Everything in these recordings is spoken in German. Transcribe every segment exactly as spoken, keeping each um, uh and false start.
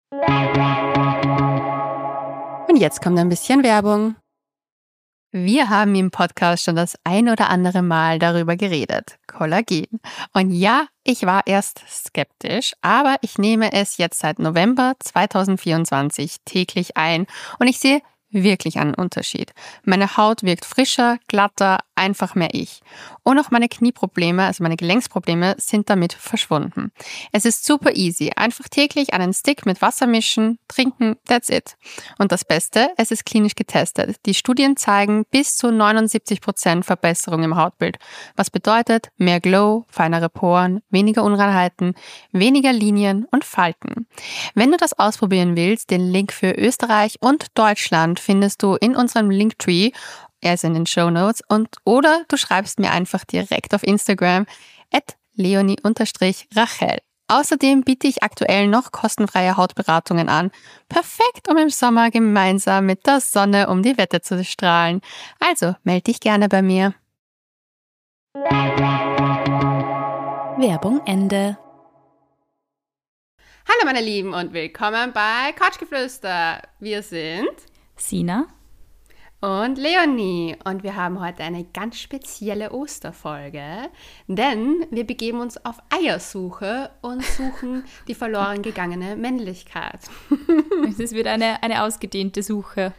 Und jetzt kommt ein bisschen Werbung. Wir haben im Podcast schon das ein oder andere Mal darüber geredet. Kollagen. Und ja, ich war erst skeptisch, aber ich nehme es jetzt seit November zweitausendvierundzwanzig täglich ein und ich sehe wirklich einen Unterschied. Meine Haut wirkt frischer, glatter, einfach mehr ich. Und auch meine Knieprobleme, also meine Gelenksprobleme, sind damit verschwunden. Es ist super easy. Einfach täglich einen Stick mit Wasser mischen, trinken, that's it. Und das Beste, es ist klinisch getestet. Die Studien zeigen bis zu neunundsiebzig Prozent Verbesserung im Hautbild. Was bedeutet mehr Glow, feinere Poren, weniger Unreinheiten, weniger Linien und Falten. Wenn du das ausprobieren willst, den Link für Österreich und Deutschland findest du in unserem Linktree, er ist in den Shownotes, und oder du schreibst mir einfach direkt auf Instagram at leonie Rachel. Außerdem biete ich aktuell noch kostenfreie Hautberatungen an. Perfekt, um im Sommer gemeinsam mit der Sonne um die Wette zu strahlen. Also melde dich gerne bei mir. Werbung Ende. Hallo meine Lieben und willkommen bei Couchgeflüster. Wir sind Sina und Leonie und wir haben heute eine ganz spezielle Osterfolge, denn wir begeben uns auf Eiersuche und suchen die verloren gegangene Männlichkeit. Es ist wieder eine, eine ausgedehnte Suche.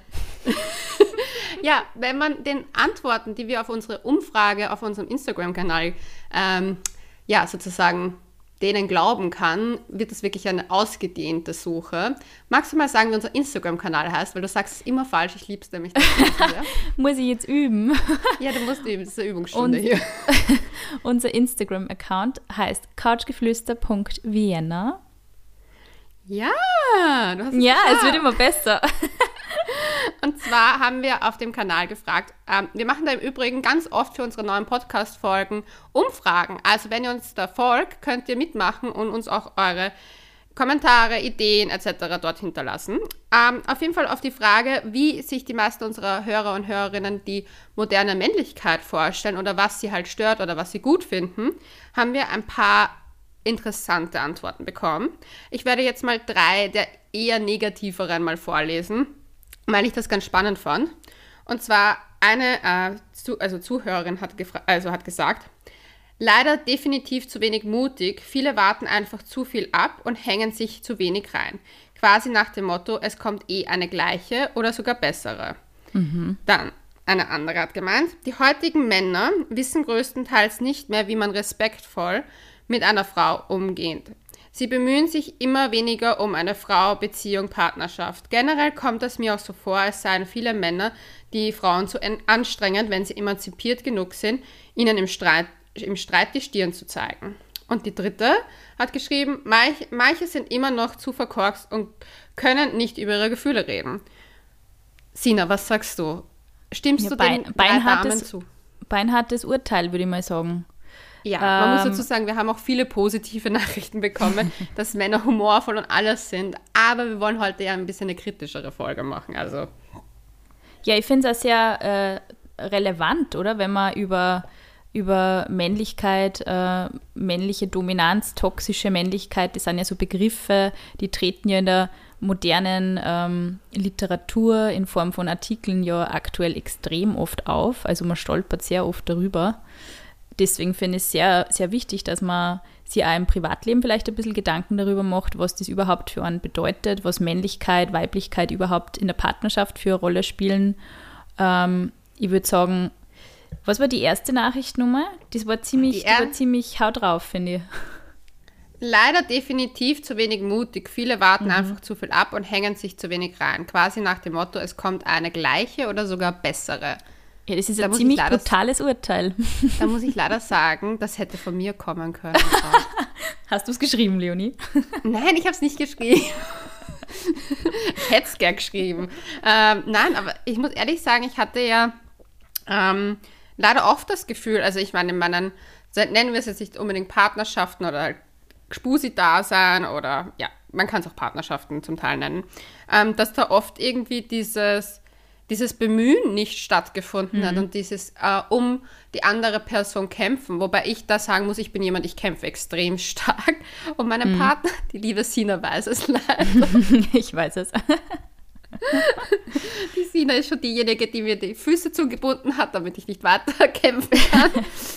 Ja, wenn man den Antworten, die wir auf unsere Umfrage auf unserem Instagram-Kanal ähm, ja, sozusagen denen glauben kann, wird es wirklich eine ausgedehnte Suche. Magst du mal sagen, wie unser Instagram-Kanal heißt? Weil du sagst es immer falsch, ich liebe es nämlich. Muss ich jetzt üben? Ja, du musst üben, das ist eine Übungsstunde Und, hier. Unser Instagram-Account heißt couchgeflüster punkt vienna. Ja, du hast es Ja, gesagt. Es wird immer besser. Und zwar haben wir auf dem Kanal gefragt, ähm, wir machen da im Übrigen ganz oft für unsere neuen Podcast-Folgen Umfragen. Also wenn ihr uns da folgt, könnt ihr mitmachen und uns auch eure Kommentare, Ideen et cetera dort hinterlassen. Ähm, auf jeden Fall auf die Frage, wie sich die meisten unserer Hörer und Hörerinnen die moderne Männlichkeit vorstellen oder was sie halt stört oder was sie gut finden, haben wir ein paar interessante Antworten bekommen. Ich werde jetzt mal drei der eher negativeren mal vorlesen, weil ich das ganz spannend fand. Und zwar eine äh, zu, also Zuhörerin hat, gefra- also hat gesagt, leider definitiv zu wenig mutig, viele warten einfach zu viel ab und hängen sich zu wenig rein. Quasi nach dem Motto, es kommt eh eine gleiche oder sogar bessere. Mhm. Dann, eine andere hat gemeint, die heutigen Männer wissen größtenteils nicht mehr, wie man respektvoll mit einer Frau umgeht. Sie bemühen sich immer weniger um eine Frau, Beziehung, Partnerschaft. Generell kommt es mir auch so vor, als seien viele Männer die Frauen zu anstrengend, wenn sie emanzipiert genug sind, ihnen im Streit, im Streit die Stirn zu zeigen. Und die dritte hat geschrieben, manche, manche sind immer noch zu verkorkst und können nicht über ihre Gefühle reden. Sina, was sagst du? Stimmst ja, du Bein, den beinhartes, Damen zu? Beinhartes Urteil, würde ich mal sagen. Ja, man muss Ähm, dazu sagen, wir haben auch viele positive Nachrichten bekommen, dass Männer humorvoll und alles sind, aber wir wollen heute ja ein bisschen eine kritischere Folge machen, also. Ja, ich finde es auch sehr äh, relevant, oder? Wenn man über, über Männlichkeit, äh, männliche Dominanz, toxische Männlichkeit, das sind ja so Begriffe, die treten ja in der modernen ähm, Literatur in Form von Artikeln ja aktuell extrem oft auf. Also man stolpert sehr oft darüber. Deswegen finde ich es sehr, sehr wichtig, dass man sich auch im Privatleben vielleicht ein bisschen Gedanken darüber macht, was das überhaupt für einen bedeutet, was Männlichkeit, Weiblichkeit überhaupt in der Partnerschaft für eine Rolle spielen. Ähm, ich würde sagen, was war die erste Nachrichtennummer? Das war ziemlich, Die die war ziemlich haut drauf, finde ich. Leider definitiv zu wenig mutig. Viele warten Mhm. einfach zu viel ab und hängen sich zu wenig rein. Quasi nach dem Motto, es kommt eine gleiche oder sogar bessere. Ja, das ist Da ein muss ziemlich ich leider- brutales Urteil. Da muss ich leider sagen, das hätte von mir kommen können. Hast du es geschrieben, Leonie? Nein, ich habe es nicht geschrieben. Ich hätte es gern geschrieben. Ähm, nein, aber ich muss ehrlich sagen, ich hatte ja ähm, leider oft das Gefühl, also ich meine, in meinen, nennen wir es jetzt nicht unbedingt Partnerschaften oder halt Gspusi-Dasein oder ja, man kann es auch Partnerschaften zum Teil nennen, ähm, dass da oft irgendwie dieses, dieses Bemühen nicht stattgefunden Mhm. hat und dieses äh, um die andere Person kämpfen. Wobei ich da sagen muss, ich bin jemand, ich kämpfe extrem stark. Und meine Mhm. Partner, die liebe Sina, weiß es leider. Ich weiß es. Die Sina ist schon diejenige, die mir die Füße zugebunden hat, damit ich nicht weiter kämpfen kann.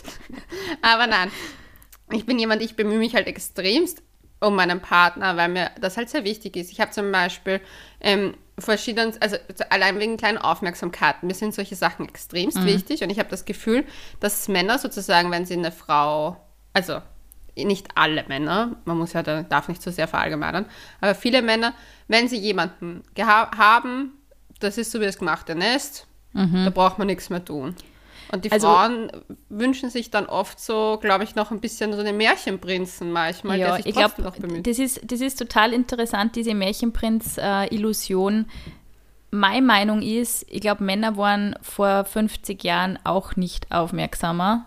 Aber nein, ich bin jemand, ich bemühe mich halt extremst um meinen Partner, weil mir das halt sehr wichtig ist. Ich habe zum Beispiel ähm, verschiedene, also allein wegen kleinen Aufmerksamkeiten, mir sind solche Sachen extremst Mhm. wichtig und ich habe das Gefühl, dass Männer sozusagen, wenn sie eine Frau, also nicht alle Männer, man muss ja, da darf nicht so sehr verallgemeinern, aber viele Männer, wenn sie jemanden geha- haben, das ist so wie das gemachte Nest, da braucht man nichts mehr tun. Und die Also- Frauen wünschen sich dann oft so, glaube ich, noch ein bisschen so einen Märchenprinzen manchmal, der Ja, sich ich trotzdem glaube, noch bemüht. das ist, das ist total interessant, diese Märchenprinz-Illusion. Meine Meinung ist, ich glaube, Männer waren vor fünfzig Jahren auch nicht aufmerksamer.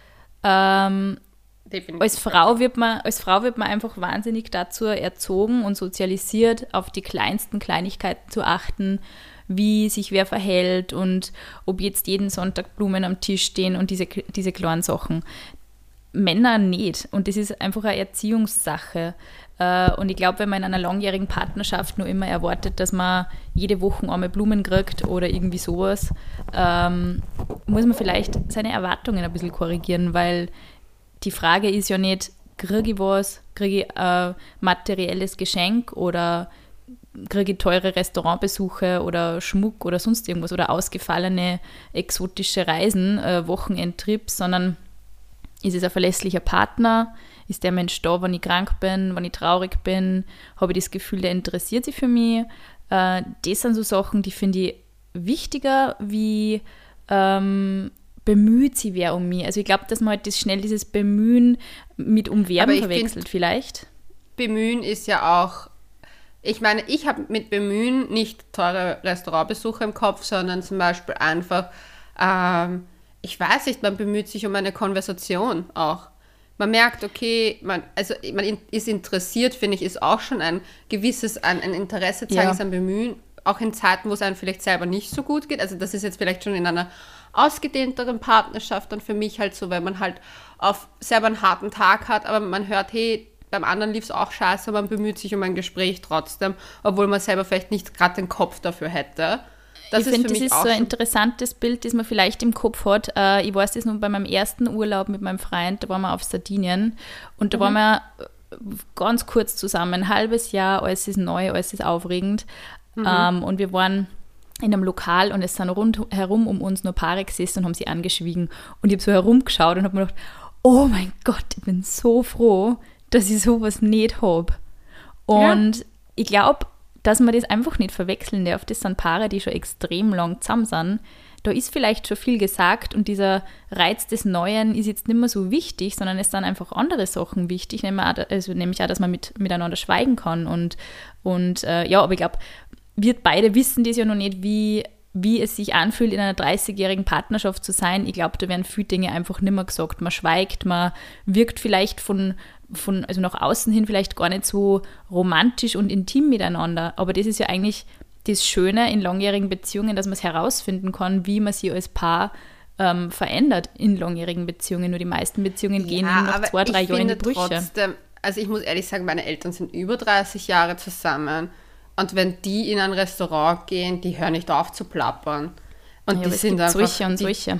Ähm, Definitiv. als, Frau wird man, als Frau wird man einfach wahnsinnig dazu erzogen und sozialisiert, auf die kleinsten Kleinigkeiten zu achten, wie sich wer verhält und ob jetzt jeden Sonntag Blumen am Tisch stehen und diese, diese kleinen Sachen. Männer nicht. Und das ist einfach eine Erziehungssache. Äh, Und ich glaube, wenn man in einer langjährigen Partnerschaft nur immer erwartet, dass man jede Woche einmal Blumen kriegt oder irgendwie sowas, ähm, muss man vielleicht seine Erwartungen ein bisschen korrigieren, weil die Frage ist ja nicht, kriege ich was, kriege ich ein materielles Geschenk oder kriege ich teure Restaurantbesuche oder Schmuck oder sonst irgendwas oder ausgefallene exotische Reisen, äh, Wochenendtrips, sondern ist es ein verlässlicher Partner? Ist der Mensch da, wenn ich krank bin, wenn ich traurig bin? Habe ich das Gefühl, der interessiert sich für mich? Äh, das sind so Sachen, die finde ich wichtiger, wie ähm, bemüht sie wer um mich. Also ich glaube, dass man halt das schnell dieses Bemühen mit Aber Umwerben ich verwechselt find- vielleicht. Bemühen ist ja auch, ich meine, ich habe mit Bemühen nicht teure Restaurantbesuche im Kopf, sondern zum Beispiel einfach, ähm, ich weiß nicht, man bemüht sich um eine Konversation auch. Man merkt, okay, man, also man in- ist interessiert, finde ich, ist auch schon ein gewisses, ein, ein Interesse zeigen, Ja. ist ein Bemühen, auch in Zeiten, wo es einem vielleicht selber nicht so gut geht. Also das ist jetzt vielleicht schon in einer ausgedehnteren Partnerschaft dann für mich halt so, weil man halt auf selber einen harten Tag hat, aber man hört, hey, beim anderen lief es auch scheiße, man bemüht sich um ein Gespräch trotzdem, obwohl man selber vielleicht nicht gerade den Kopf dafür hätte. Das ich ist finde, für das mich ist auch so ein schon, interessantes Bild, das man vielleicht im Kopf hat. Äh, ich weiß das nur bei meinem ersten Urlaub mit meinem Freund, da waren wir auf Sardinien und da waren wir äh, ganz kurz zusammen, ein halbes Jahr, alles ist neu, alles ist aufregend. Ähm, und wir waren in einem Lokal und es sind rundherum um uns nur Paare gesessen und haben sie angeschwiegen. Und ich habe so herumgeschaut und habe mir gedacht, oh mein Gott, ich bin so froh, dass ich sowas nicht habe. Und ich glaube, dass man das einfach nicht verwechseln darf. Das sind Paare, die schon extrem lang zusammen sind. Da ist vielleicht schon viel gesagt und dieser Reiz des Neuen ist jetzt nicht mehr so wichtig, sondern es sind einfach andere Sachen wichtig, nämlich auch, also nämlich auch dass man mit, miteinander schweigen kann. Und, und äh, ja, aber ich glaube, wir beide wissen das ja noch nicht, wie, wie es sich anfühlt, in einer dreißigjährigen Partnerschaft zu sein. Ich glaube, da werden viele Dinge einfach nicht mehr gesagt. Man schweigt, man wirkt vielleicht von, von, also nach außen hin vielleicht gar nicht so romantisch und intim miteinander. Aber das ist ja eigentlich das Schöne in langjährigen Beziehungen, dass man es herausfinden kann, wie man sich als Paar ähm, verändert in langjährigen Beziehungen. Nur die meisten Beziehungen gehen ja, nach aber zwei, drei ich Jahren in die finde Brüche. trotzdem, also ich muss ehrlich sagen, meine Eltern sind über dreißig Jahre zusammen und wenn die in ein Restaurant gehen, die hören nicht auf zu plappern. Und Ja, die aber es sind gibt einfach, solche und die, solche.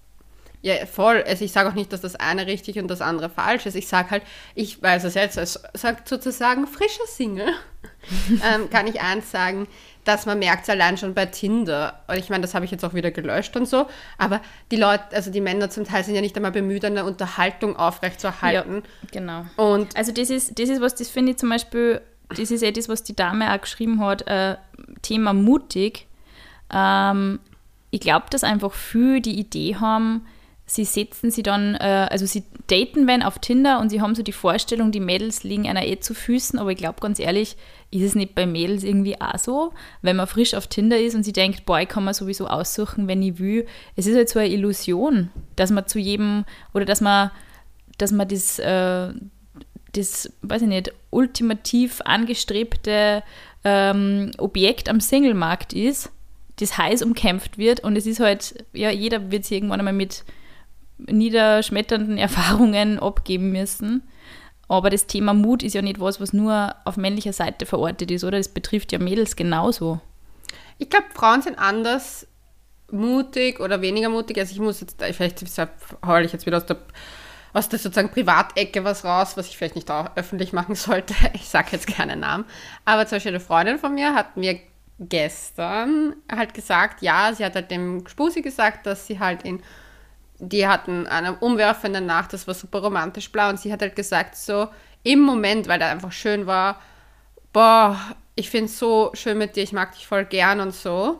Ja, voll. Also ich sage auch nicht, dass das eine richtig und das andere falsch ist. Ich sage halt, ich weiß es jetzt, als sagt sozusagen frischer Single, ähm, kann ich eins sagen, dass man merkt es allein schon bei Tinder. Und ich meine, das habe ich jetzt auch wieder gelöscht und so. Aber die Leute, also die Männer zum Teil sind ja nicht einmal bemüht, eine Unterhaltung aufrechtzuerhalten. Ja, genau. Und Also das ist, das ist was, das finde ich zum Beispiel, das ist eh das, was die Dame auch geschrieben hat, äh, Thema mutig. Ähm, ich glaube, dass einfach viele die Idee haben, sie setzen sie dann, äh, also sie daten wenn auf Tinder und sie haben so die Vorstellung, die Mädels liegen einer eh zu Füßen, aber ich glaube ganz ehrlich, ist es nicht bei Mädels irgendwie auch so, wenn man frisch auf Tinder ist und sie denkt, boah, ich kann mir sowieso aussuchen, wenn ich will. Es ist halt so eine Illusion, dass man zu jedem, oder dass man, dass man das, äh, das, weiß ich nicht, ultimativ angestrebte ähm, Objekt am Singlemarkt ist. das heiß umkämpft wird und es ist halt, ja, jeder wird sich irgendwann einmal mit niederschmetternden Erfahrungen abgeben müssen. Aber das Thema Mut ist ja nicht was, was nur auf männlicher Seite verortet ist, oder? Das betrifft ja Mädels genauso. Ich glaube, Frauen sind anders mutig oder weniger mutig. Also ich muss jetzt, vielleicht hole ich jetzt wieder aus der, aus der sozusagen Privatecke was raus, was ich vielleicht nicht auch öffentlich machen sollte. Ich sage jetzt keinen Namen. Aber zum Beispiel eine Freundin von mir hat mir gestern halt gesagt, ja, sie hat halt dem Spusi gesagt, dass sie halt in die hatten eine umwerfende Nacht, das war super romantisch blau und sie hat halt gesagt so, im Moment, weil der einfach schön war, boah, ich finde es so schön mit dir, ich mag dich voll gern und so.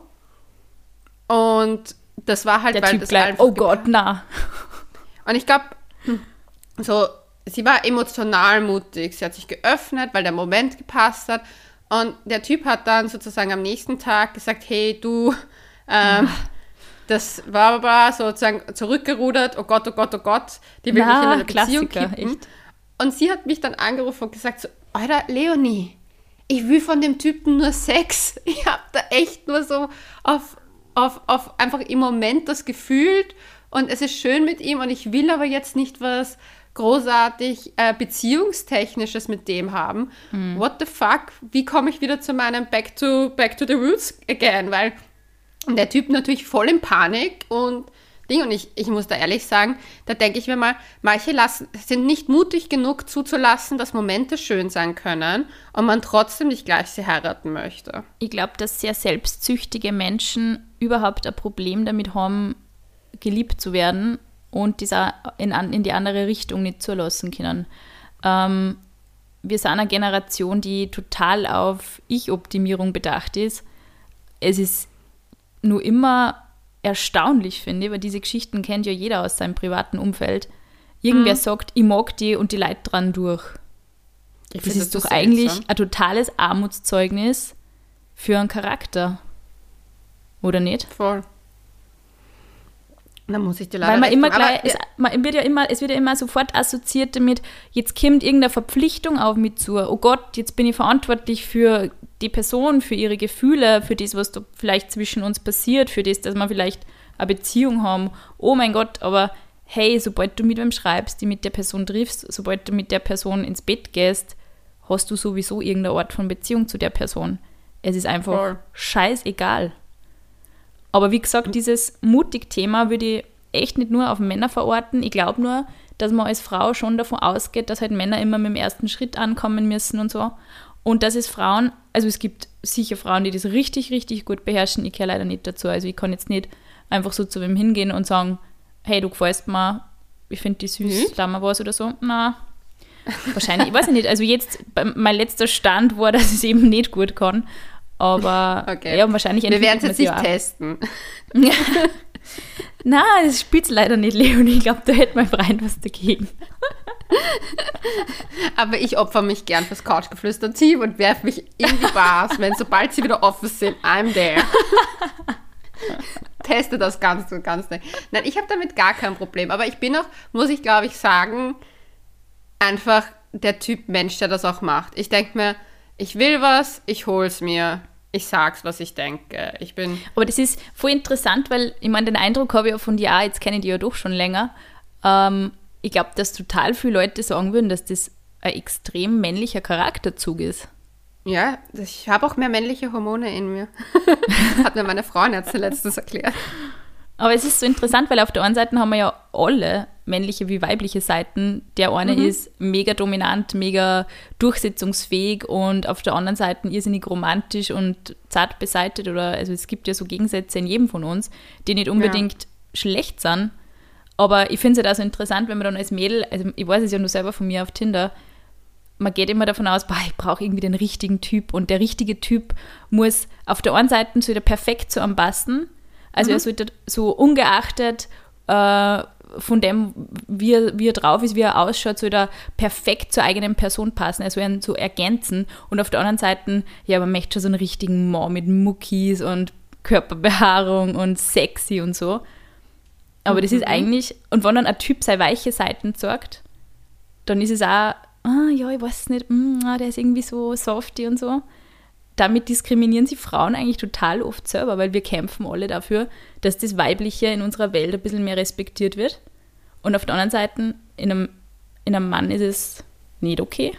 Und das war halt, der weil Typ das bleibt, einfach... oh Gott, na. Und ich glaube, so, sie war emotional mutig, sie hat sich geöffnet, weil der Moment gepasst hat und der Typ hat dann sozusagen am nächsten Tag gesagt, hey, du, ähm, das war aber sozusagen zurückgerudert, oh Gott, oh Gott, oh Gott, die will Na, mich in eine Beziehung Klassiker, kippen. echt. Und sie hat mich dann angerufen und gesagt so, Alter, Leonie, ich will von dem Typen nur Sex. Ich habe da echt nur so auf, auf, auf einfach im Moment das gefühlt und es ist schön mit ihm und ich will aber jetzt nicht was großartig äh, Beziehungstechnisches mit dem haben. Mhm. What the fuck? Wie komme ich wieder zu meinem Back to, back to the Roots again? Weil der Typ natürlich voll in Panik und Ding. Und ich, ich muss da ehrlich sagen, da denke ich mir mal, manche lassen, sind nicht mutig genug zuzulassen, dass Momente schön sein können und man trotzdem nicht gleich sie heiraten möchte. Ich glaube, dass sehr selbstsüchtige Menschen überhaupt ein Problem damit haben, geliebt zu werden und dieser in, in die andere Richtung nicht zulassen können. Ähm, wir sind eine Generation, die total auf Ich-Optimierung bedacht ist. Es ist nur immer erstaunlich, finde ich, weil diese Geschichten kennt ja jeder aus seinem privaten Umfeld. Irgendwer mhm. sagt, ich mag die und die Leute dran durch. Ich das ist das doch eigentlich seltsam. Ein totales Armutszeugnis für einen Charakter. Oder nicht? Voll. Dann muss ich dir leider Weil man immer tun. gleich, es, man wird ja immer, es wird ja immer sofort assoziiert damit, jetzt kommt irgendeine Verpflichtung auf mich zu. Oh Gott, jetzt bin ich verantwortlich für die Person, für ihre Gefühle, für das, was da vielleicht zwischen uns passiert, für das, dass wir vielleicht eine Beziehung haben. Oh mein Gott, aber hey, sobald du mit wem schreibst, die mit der Person triffst, sobald du mit der Person ins Bett gehst, hast du sowieso irgendeine Art von Beziehung zu der Person. Es ist einfach Voll. scheißegal. Aber wie gesagt, dieses Mutig-Thema würde ich echt nicht nur auf Männer verorten. Ich glaube nur, dass man als Frau schon davon ausgeht, dass halt Männer immer mit dem ersten Schritt ankommen müssen und so. Und dass es Frauen, also es gibt sicher Frauen, die das richtig, richtig gut beherrschen. Ich gehöre leider nicht dazu. Also ich kann jetzt nicht einfach so zu wem hingehen und sagen, hey, du gefällst mir, ich finde die süß, da mal was oder so. Na, wahrscheinlich, ich weiß nicht. Also jetzt, mein letzter Stand war, dass ich es eben nicht gut kann. Aber okay. ja, wahrscheinlich wir werden es jetzt nicht testen. Nein, das spielt es leider nicht, Leonie. Ich glaube, da hätte mein Freund was dagegen. Aber ich opfer mich gern fürs Couchgeflüster-Team und werfe mich in die Bars, wenn sobald sie wieder offen sind, I'm there. Teste das ganz und ganz nicht. Nein, ich habe damit gar kein Problem. Aber ich bin auch, muss ich glaube ich sagen, einfach der Typ Mensch, der das auch macht. Ich denke mir, ich will was, ich hol's mir. Ich sag's, was ich denke. Ich bin... Aber das ist voll interessant, weil ich meine, den Eindruck habe ich ja von dir auch, jetzt kenne ich die ja doch schon länger. Ähm, ich glaube, dass total viele Leute sagen würden, dass das ein extrem männlicher Charakterzug ist. Ja, ich habe auch mehr männliche Hormone in mir. Hat mir meine Frauenärztin letztens erklärt. Aber es ist so interessant, weil auf der einen Seite haben wir ja alle männliche wie weibliche Seiten. Der eine mhm. ist mega dominant, mega durchsetzungsfähig und auf der anderen Seite irrsinnig romantisch und zart beseitet. Oder, also es gibt ja so Gegensätze in jedem von uns, die nicht unbedingt ja. schlecht sind. Aber ich finde es halt auch so interessant, wenn man dann als Mädel, also ich weiß es ja nur selber von mir auf Tinder, man geht immer davon aus, boah, ich brauche irgendwie den richtigen Typ und der richtige Typ muss auf der einen Seite so wieder perfekt zu einem passen. Also mhm. er sollte so ungeachtet äh, von dem, wie er, wie er drauf ist, wie er ausschaut, soll er perfekt zur eigenen Person passen, also ihn so ergänzen. Und auf der anderen Seite, ja, man möchte schon so einen richtigen Mann mit Muckis und Körperbehaarung und sexy und so. Aber mhm. das ist eigentlich, und wenn dann ein Typ seine weiche Seiten zeigt, dann ist es auch, ah, ja, ich weiß nicht, mm, der ist irgendwie so softy und so. damit diskriminieren sie Frauen eigentlich total oft selber, weil wir kämpfen alle dafür, dass das Weibliche in unserer Welt ein bisschen mehr respektiert wird. Und auf der anderen Seite, in einem, in einem Mann ist es nicht okay.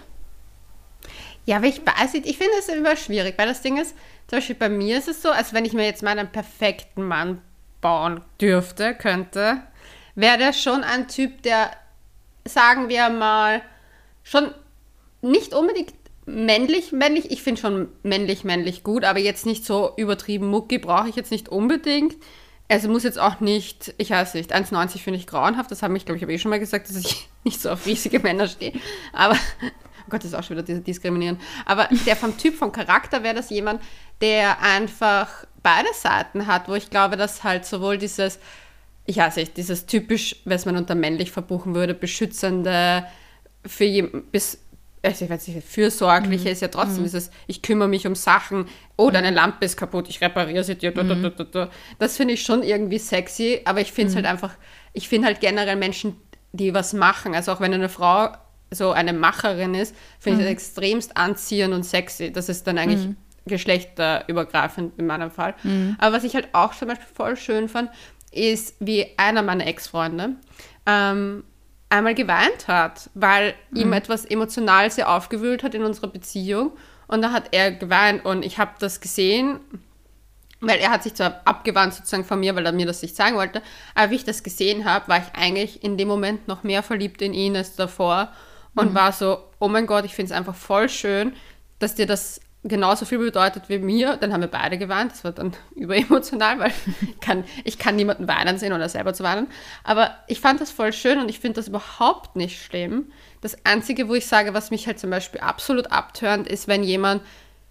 Ja, aber ich weiß nicht, ich finde es immer schwierig, weil das Ding ist, zum Beispiel bei mir ist es so, als wenn ich mir jetzt mal einen perfekten Mann bauen dürfte, könnte, wäre der schon ein Typ, der, sagen wir mal, schon nicht unbedingt männlich, männlich, ich finde schon männlich, männlich gut, aber jetzt nicht so übertrieben Mucki, brauche ich jetzt nicht unbedingt. Also muss jetzt auch nicht, ich weiß nicht, eins neunzig finde ich grauenhaft, das habe ich, glaube ich, habe eh schon mal gesagt, dass ich nicht so auf riesige Männer stehe, aber, oh Gott, das ist auch schon wieder diskriminieren, aber der vom Typ, vom Charakter wäre das jemand, der einfach beide Seiten hat, wo ich glaube, dass halt sowohl dieses, ich weiß nicht, dieses typisch, was man unter männlich verbuchen würde, beschützende, für jemanden, bis also ich weiß nicht, fürsorgliche mhm. ist ja trotzdem mhm. dieses, ich kümmere mich um Sachen, oh, deine Lampe ist kaputt, ich repariere sie dir. Mhm. Das finde ich schon irgendwie sexy, aber ich finde es mhm. halt einfach, ich finde halt generell Menschen, die was machen, also auch wenn eine Frau so eine Macherin ist, finde mhm. ich das extremst anziehend und sexy. Das ist dann eigentlich mhm. geschlechterübergreifend in meinem Fall. Mhm. Aber was ich halt auch zum Beispiel voll schön fand, ist, wie einer meiner Ex-Freunde ähm, einmal geweint hat, weil mhm. ihm etwas emotional sehr aufgewühlt hat in unserer Beziehung. Und da hat er geweint und ich habe das gesehen, weil er hat sich zwar abgewandt sozusagen von mir, weil er mir das nicht sagen wollte, aber wie ich das gesehen habe, war ich eigentlich in dem Moment noch mehr verliebt in ihn als davor und mhm. war so, oh mein Gott, ich finde es einfach voll schön, dass dir das genauso viel bedeutet wie mir. Dann haben wir beide geweint, das war dann überemotional, weil ich kann, ich kann niemanden weinen sehen oder selber zu weinen. Aber ich fand das voll schön und ich finde das überhaupt nicht schlimm. Das Einzige, wo ich sage, was mich halt zum Beispiel absolut abtönt, ist, wenn jemand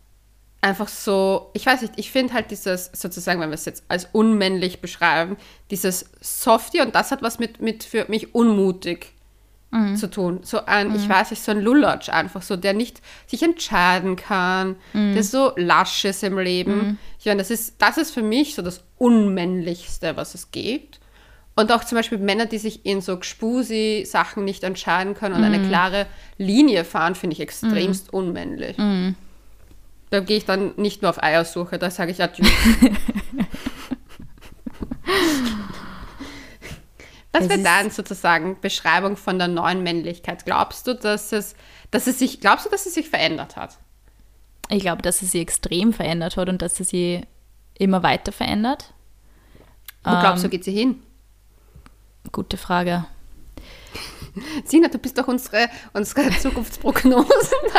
einfach so, ich weiß nicht, ich finde halt dieses, sozusagen, wenn wir es jetzt als unmännlich beschreiben, dieses Softie, und das hat was mit, mit für mich unmutig Mhm. zu tun. So ein, mhm. ich weiß nicht, so ein Lulatsch einfach so, der nicht sich entscheiden kann, mhm. der so lasch ist im Leben. Mhm. Ich meine, das ist, das ist für mich so das Unmännlichste, was es gibt. Und auch zum Beispiel Männer, die sich in so Gspusi-Sachen nicht entscheiden können und mhm. eine klare Linie fahren, finde ich extremst mhm. unmännlich. Mhm. Da gehe ich dann nicht nur auf Eiersuche, da sage ich Adieu. Was wäre dann sozusagen Beschreibung von der neuen Männlichkeit? Glaubst du, dass es, dass es sich, glaubst du, dass es sich verändert hat? Ich glaube, dass es sich extrem verändert hat und dass es sich immer weiter verändert. Wo glaubst du, geht sie hin? Gute Frage. Sina, du bist doch unsere, unsere Zukunftsprognose.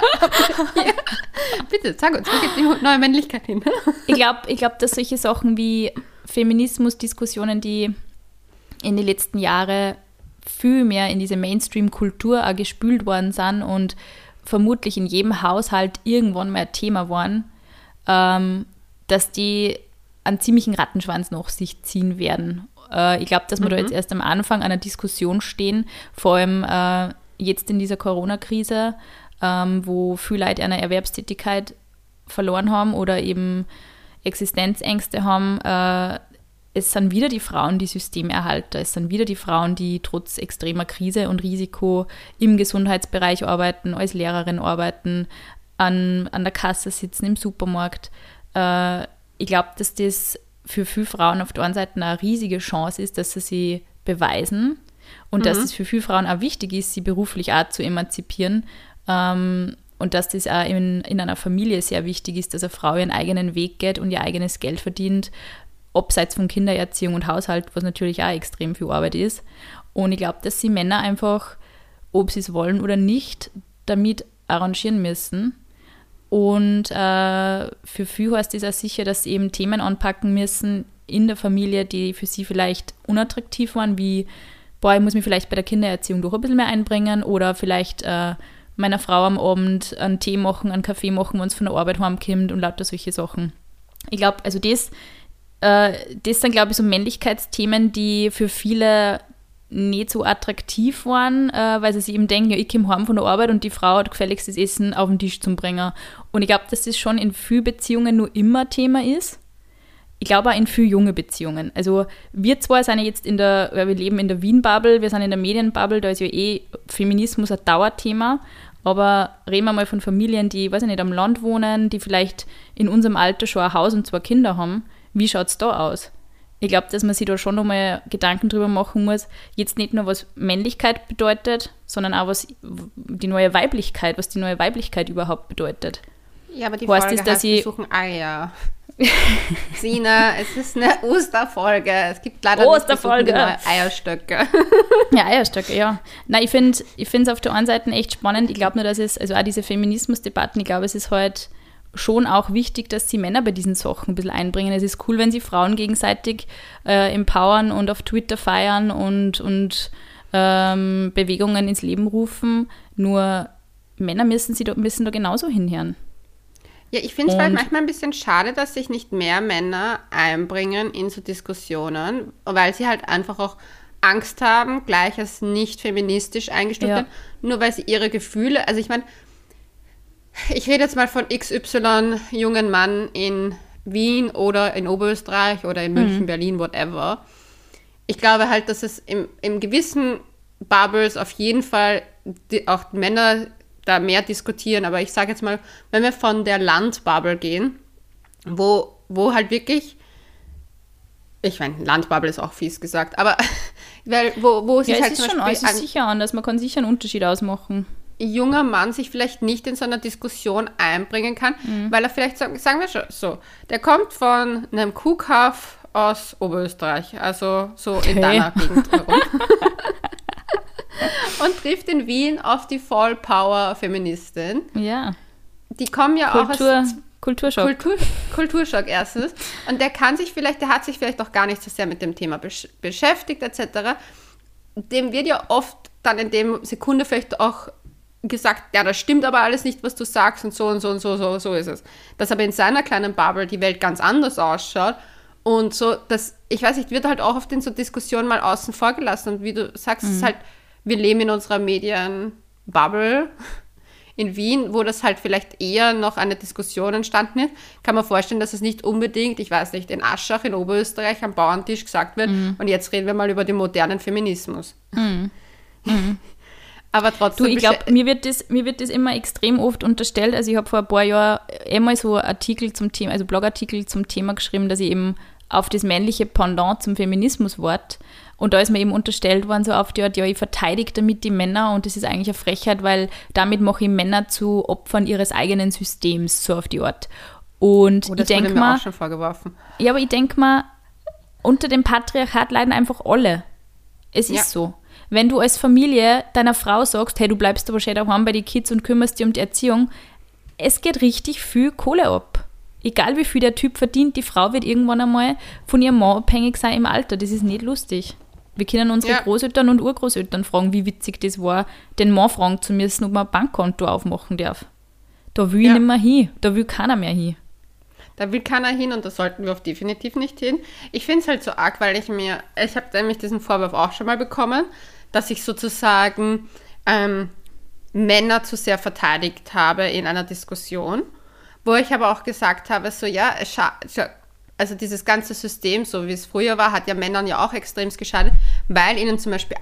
Ja. Bitte, sag uns, wo geht die neue Männlichkeit hin? Ich glaube, ich glaub, dass solche Sachen wie Feminismus-Diskussionen, die in den letzten Jahren viel mehr in diese Mainstream-Kultur auch gespült worden sind und vermutlich in jedem Haushalt irgendwann mal ein Thema waren, ähm, dass die einen ziemlichen Rattenschwanz nach sich ziehen werden. Äh, ich glaube, dass wir mhm. da jetzt erst am Anfang einer Diskussion stehen, vor allem äh, jetzt in dieser Corona-Krise, ähm, wo viele Leute eine Erwerbstätigkeit verloren haben oder eben Existenzängste haben. Äh, es sind wieder die Frauen, die Systemerhalter. Es sind wieder die Frauen, die trotz extremer Krise und Risiko im Gesundheitsbereich arbeiten, als Lehrerin arbeiten, an, an der Kasse sitzen, im Supermarkt. Äh, ich glaube, dass das für viele Frauen auf der einen Seite eine riesige Chance ist, dass sie sich beweisen und mhm. dass es für viele Frauen auch wichtig ist, sie beruflich auch zu emanzipieren. Ähm, und dass das auch in, in einer Familie sehr wichtig ist, dass eine Frau ihren eigenen Weg geht und ihr eigenes Geld verdient, abseits von Kindererziehung und Haushalt, was natürlich auch extrem viel Arbeit ist. Und ich glaube, dass sie Männer einfach, ob sie es wollen oder nicht, damit arrangieren müssen. Und äh, für viele heißt es auch sicher, dass sie eben Themen anpacken müssen in der Familie, die für sie vielleicht unattraktiv waren, wie, boah, ich muss mich vielleicht bei der Kindererziehung doch ein bisschen mehr einbringen oder vielleicht äh, meiner Frau am Abend einen Tee machen, einen Kaffee machen, wenn es von der Arbeit heimkommt und lauter solche Sachen. Ich glaube, also das Das sind, glaube ich, so Männlichkeitsthemen, die für viele nicht so attraktiv waren, äh, weil sie sich eben denken, ja, ich komme heim von der Arbeit und die Frau hat gefälligst das Essen auf den Tisch zu bringen. Und ich glaube, dass das schon in vielen Beziehungen nur immer Thema ist. Ich glaube auch in vielen junge Beziehungen. Also wir zwei sind ja jetzt in der, wir leben in der Wien-Bubble, wir sind in der Medien-Bubble, da ist ja eh Feminismus ein Dauerthema. Aber reden wir mal von Familien, die, weiß ich nicht, am Land wohnen, die vielleicht in unserem Alter schon ein Haus und zwei Kinder haben. Wie schaut es da aus? Ich glaube, dass man sich da schon nochmal Gedanken drüber machen muss, jetzt nicht nur, was Männlichkeit bedeutet, sondern auch, was die neue Weiblichkeit, was die neue Weiblichkeit überhaupt bedeutet. Ja, aber die heißt Folge es, dass heißt, wir ich suchen Eier. Sina, es ist eine Osterfolge. Es gibt leider Osterfolge. nicht die Eierstöcke. Ja, Eierstöcke, ja. Nein, ich finde ich es auf der einen Seite echt spannend. Ich glaube nur, dass es, also auch diese Feminismusdebatten, ich glaube, es ist halt schon auch wichtig, dass sie Männer bei diesen Sachen ein bisschen einbringen. Es ist cool, wenn sie Frauen gegenseitig äh, empowern und auf Twitter feiern und, und ähm, Bewegungen ins Leben rufen. Nur Männer müssen, sie da, müssen da genauso hinhören. Ja, ich finde es halt manchmal ein bisschen schade, dass sich nicht mehr Männer einbringen in so Diskussionen, weil sie halt einfach auch Angst haben, gleich als nicht feministisch eingestuft werden, ja. Nur weil sie ihre Gefühle, also ich meine, ich rede jetzt mal von X Y jungen Mann in Wien oder in Oberösterreich oder in München, mhm. Berlin, whatever. Ich glaube halt, dass es im, im gewissen Bubbles auf jeden Fall die, auch Männer da mehr diskutieren. Aber ich sage jetzt mal, wenn wir von der Landbubble gehen, wo, wo halt wirklich, ich meine, Landbubble ist auch fies gesagt, aber weil, wo, wo sich ja, halt es zum ist schon, Beispiel es ist sicher anders, man kann sicher einen Unterschied ausmachen. Junger Mann sich vielleicht nicht in so einer Diskussion einbringen kann, mhm. weil er vielleicht, sagen, sagen wir schon so, der kommt von einem Kuhkauf aus Oberösterreich, also so in okay. deiner Gegend herum. Und trifft in Wien auf die Vollpower-Feministin. Ja. Die kommen ja Kultur, auch aus... Kulturschock. Kultur, Kulturschock erstens. Und der kann sich vielleicht, der hat sich vielleicht auch gar nicht so sehr mit dem Thema besch- beschäftigt et cetera. Dem wird ja oft dann in dem Sekunde vielleicht auch gesagt, ja, das stimmt aber alles nicht, was du sagst und so und so und so, so, so ist es. Dass aber in seiner kleinen Bubble die Welt ganz anders ausschaut und so, dass, ich weiß nicht, wird halt auch oft in so Diskussionen mal außen vor gelassen und wie du sagst, mhm. es ist halt, wir leben in unserer Medienbubble in Wien, wo das halt vielleicht eher noch eine Diskussion entstanden ist, kann man vorstellen, dass es nicht unbedingt, ich weiß nicht, in Aschach in Oberösterreich am Bauerntisch gesagt wird mhm. und jetzt reden wir mal über den modernen Feminismus. Mhm. Mhm. Aber trotzdem... Du, ich glaube, mir wird das, mir wird das immer extrem oft unterstellt. Also ich habe vor ein paar Jahren einmal so Artikel zum Thema, also Blogartikel zum Thema geschrieben, dass ich eben auf das männliche Pendant zum Feminismus wart. Und da ist mir eben unterstellt worden, so auf die Art, ja, ich verteidige damit die Männer und das ist eigentlich eine Frechheit, weil damit mache ich Männer zu Opfern ihres eigenen Systems, so auf die Art. Und oh, das ich denke mir mal... auch schon vorgeworfen. Ja, aber ich denke mal, unter dem Patriarchat leiden einfach alle. Es ist ja. so. Wenn du als Familie deiner Frau sagst, hey, du bleibst aber schön daheim bei den Kids und kümmerst dich um die Erziehung, es geht richtig viel Kohle ab. Egal wie viel der Typ verdient, die Frau wird irgendwann einmal von ihrem Mann abhängig sein im Alter. Das ist nicht lustig. Wir können unsere ja. Großeltern und Urgroßeltern fragen, wie witzig das war, den Mann fragen zu müssen, ob man ein Bankkonto aufmachen darf. Da will ja. ich nicht mehr hin. Da will keiner mehr hin. Da will keiner hin und da sollten wir auch definitiv nicht hin. Ich finde es halt so arg, weil ich mir, ich habe nämlich diesen Vorwurf auch schon mal bekommen, dass ich sozusagen ähm, Männer zu sehr verteidigt habe in einer Diskussion, wo ich aber auch gesagt habe, so ja, es scha- also dieses ganze System, so wie es früher war, hat ja Männern ja auch extrem geschadet, weil ihnen zum Beispiel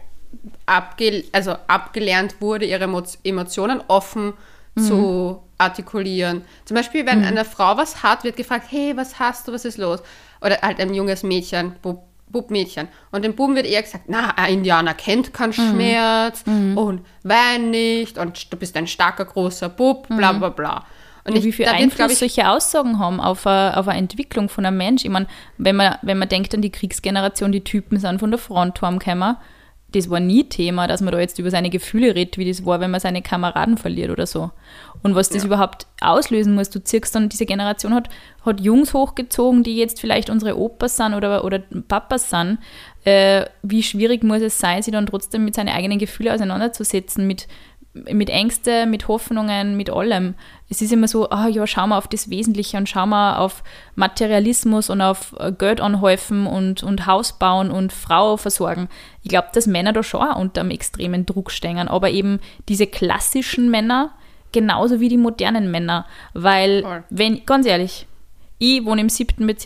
abge- also abgelernt wurde, ihre Emo- Emotionen offen mhm. zu artikulieren. Zum Beispiel, wenn mhm. eine Frau was hat, wird gefragt, hey, was hast du, was ist los? Oder halt ein junges Mädchen, Bub, Bubmädchen. Und dem Buben wird eher gesagt, na, ein Indianer kennt keinen mhm. Schmerz mhm. und wein nicht und du bist ein starker, großer Bub, bla bla bla. Und ja, ich, wie viel Einfluss wird, ich, solche Aussagen haben auf eine, auf eine Entwicklung von einem Mensch. Ich meine, wenn man, wenn man denkt an die Kriegsgeneration, die Typen sind von der Front heimgekommen, das war nie Thema, dass man da jetzt über seine Gefühle redet, wie das war, wenn man seine Kameraden verliert oder so. Und was das ja. überhaupt auslösen muss, du ziehst dann, diese Generation hat, hat Jungs hochgezogen, die jetzt vielleicht unsere Opas sind oder, oder Papas sind. Äh, wie schwierig muss es sein, sich dann trotzdem mit seinen eigenen Gefühlen auseinanderzusetzen, mit, mit Ängsten, mit Hoffnungen, mit allem. Es ist immer so, ah ja, schauen wir auf das Wesentliche und schauen wir auf Materialismus und auf Geld anhäufen und, und Haus bauen und Frau versorgen. Ich glaube, dass Männer da schon auch unter einem extremen Druck stehen, aber eben diese klassischen Männer genauso wie die modernen Männer, weil, wenn, ganz ehrlich, ich wohne im siebten Bezirk.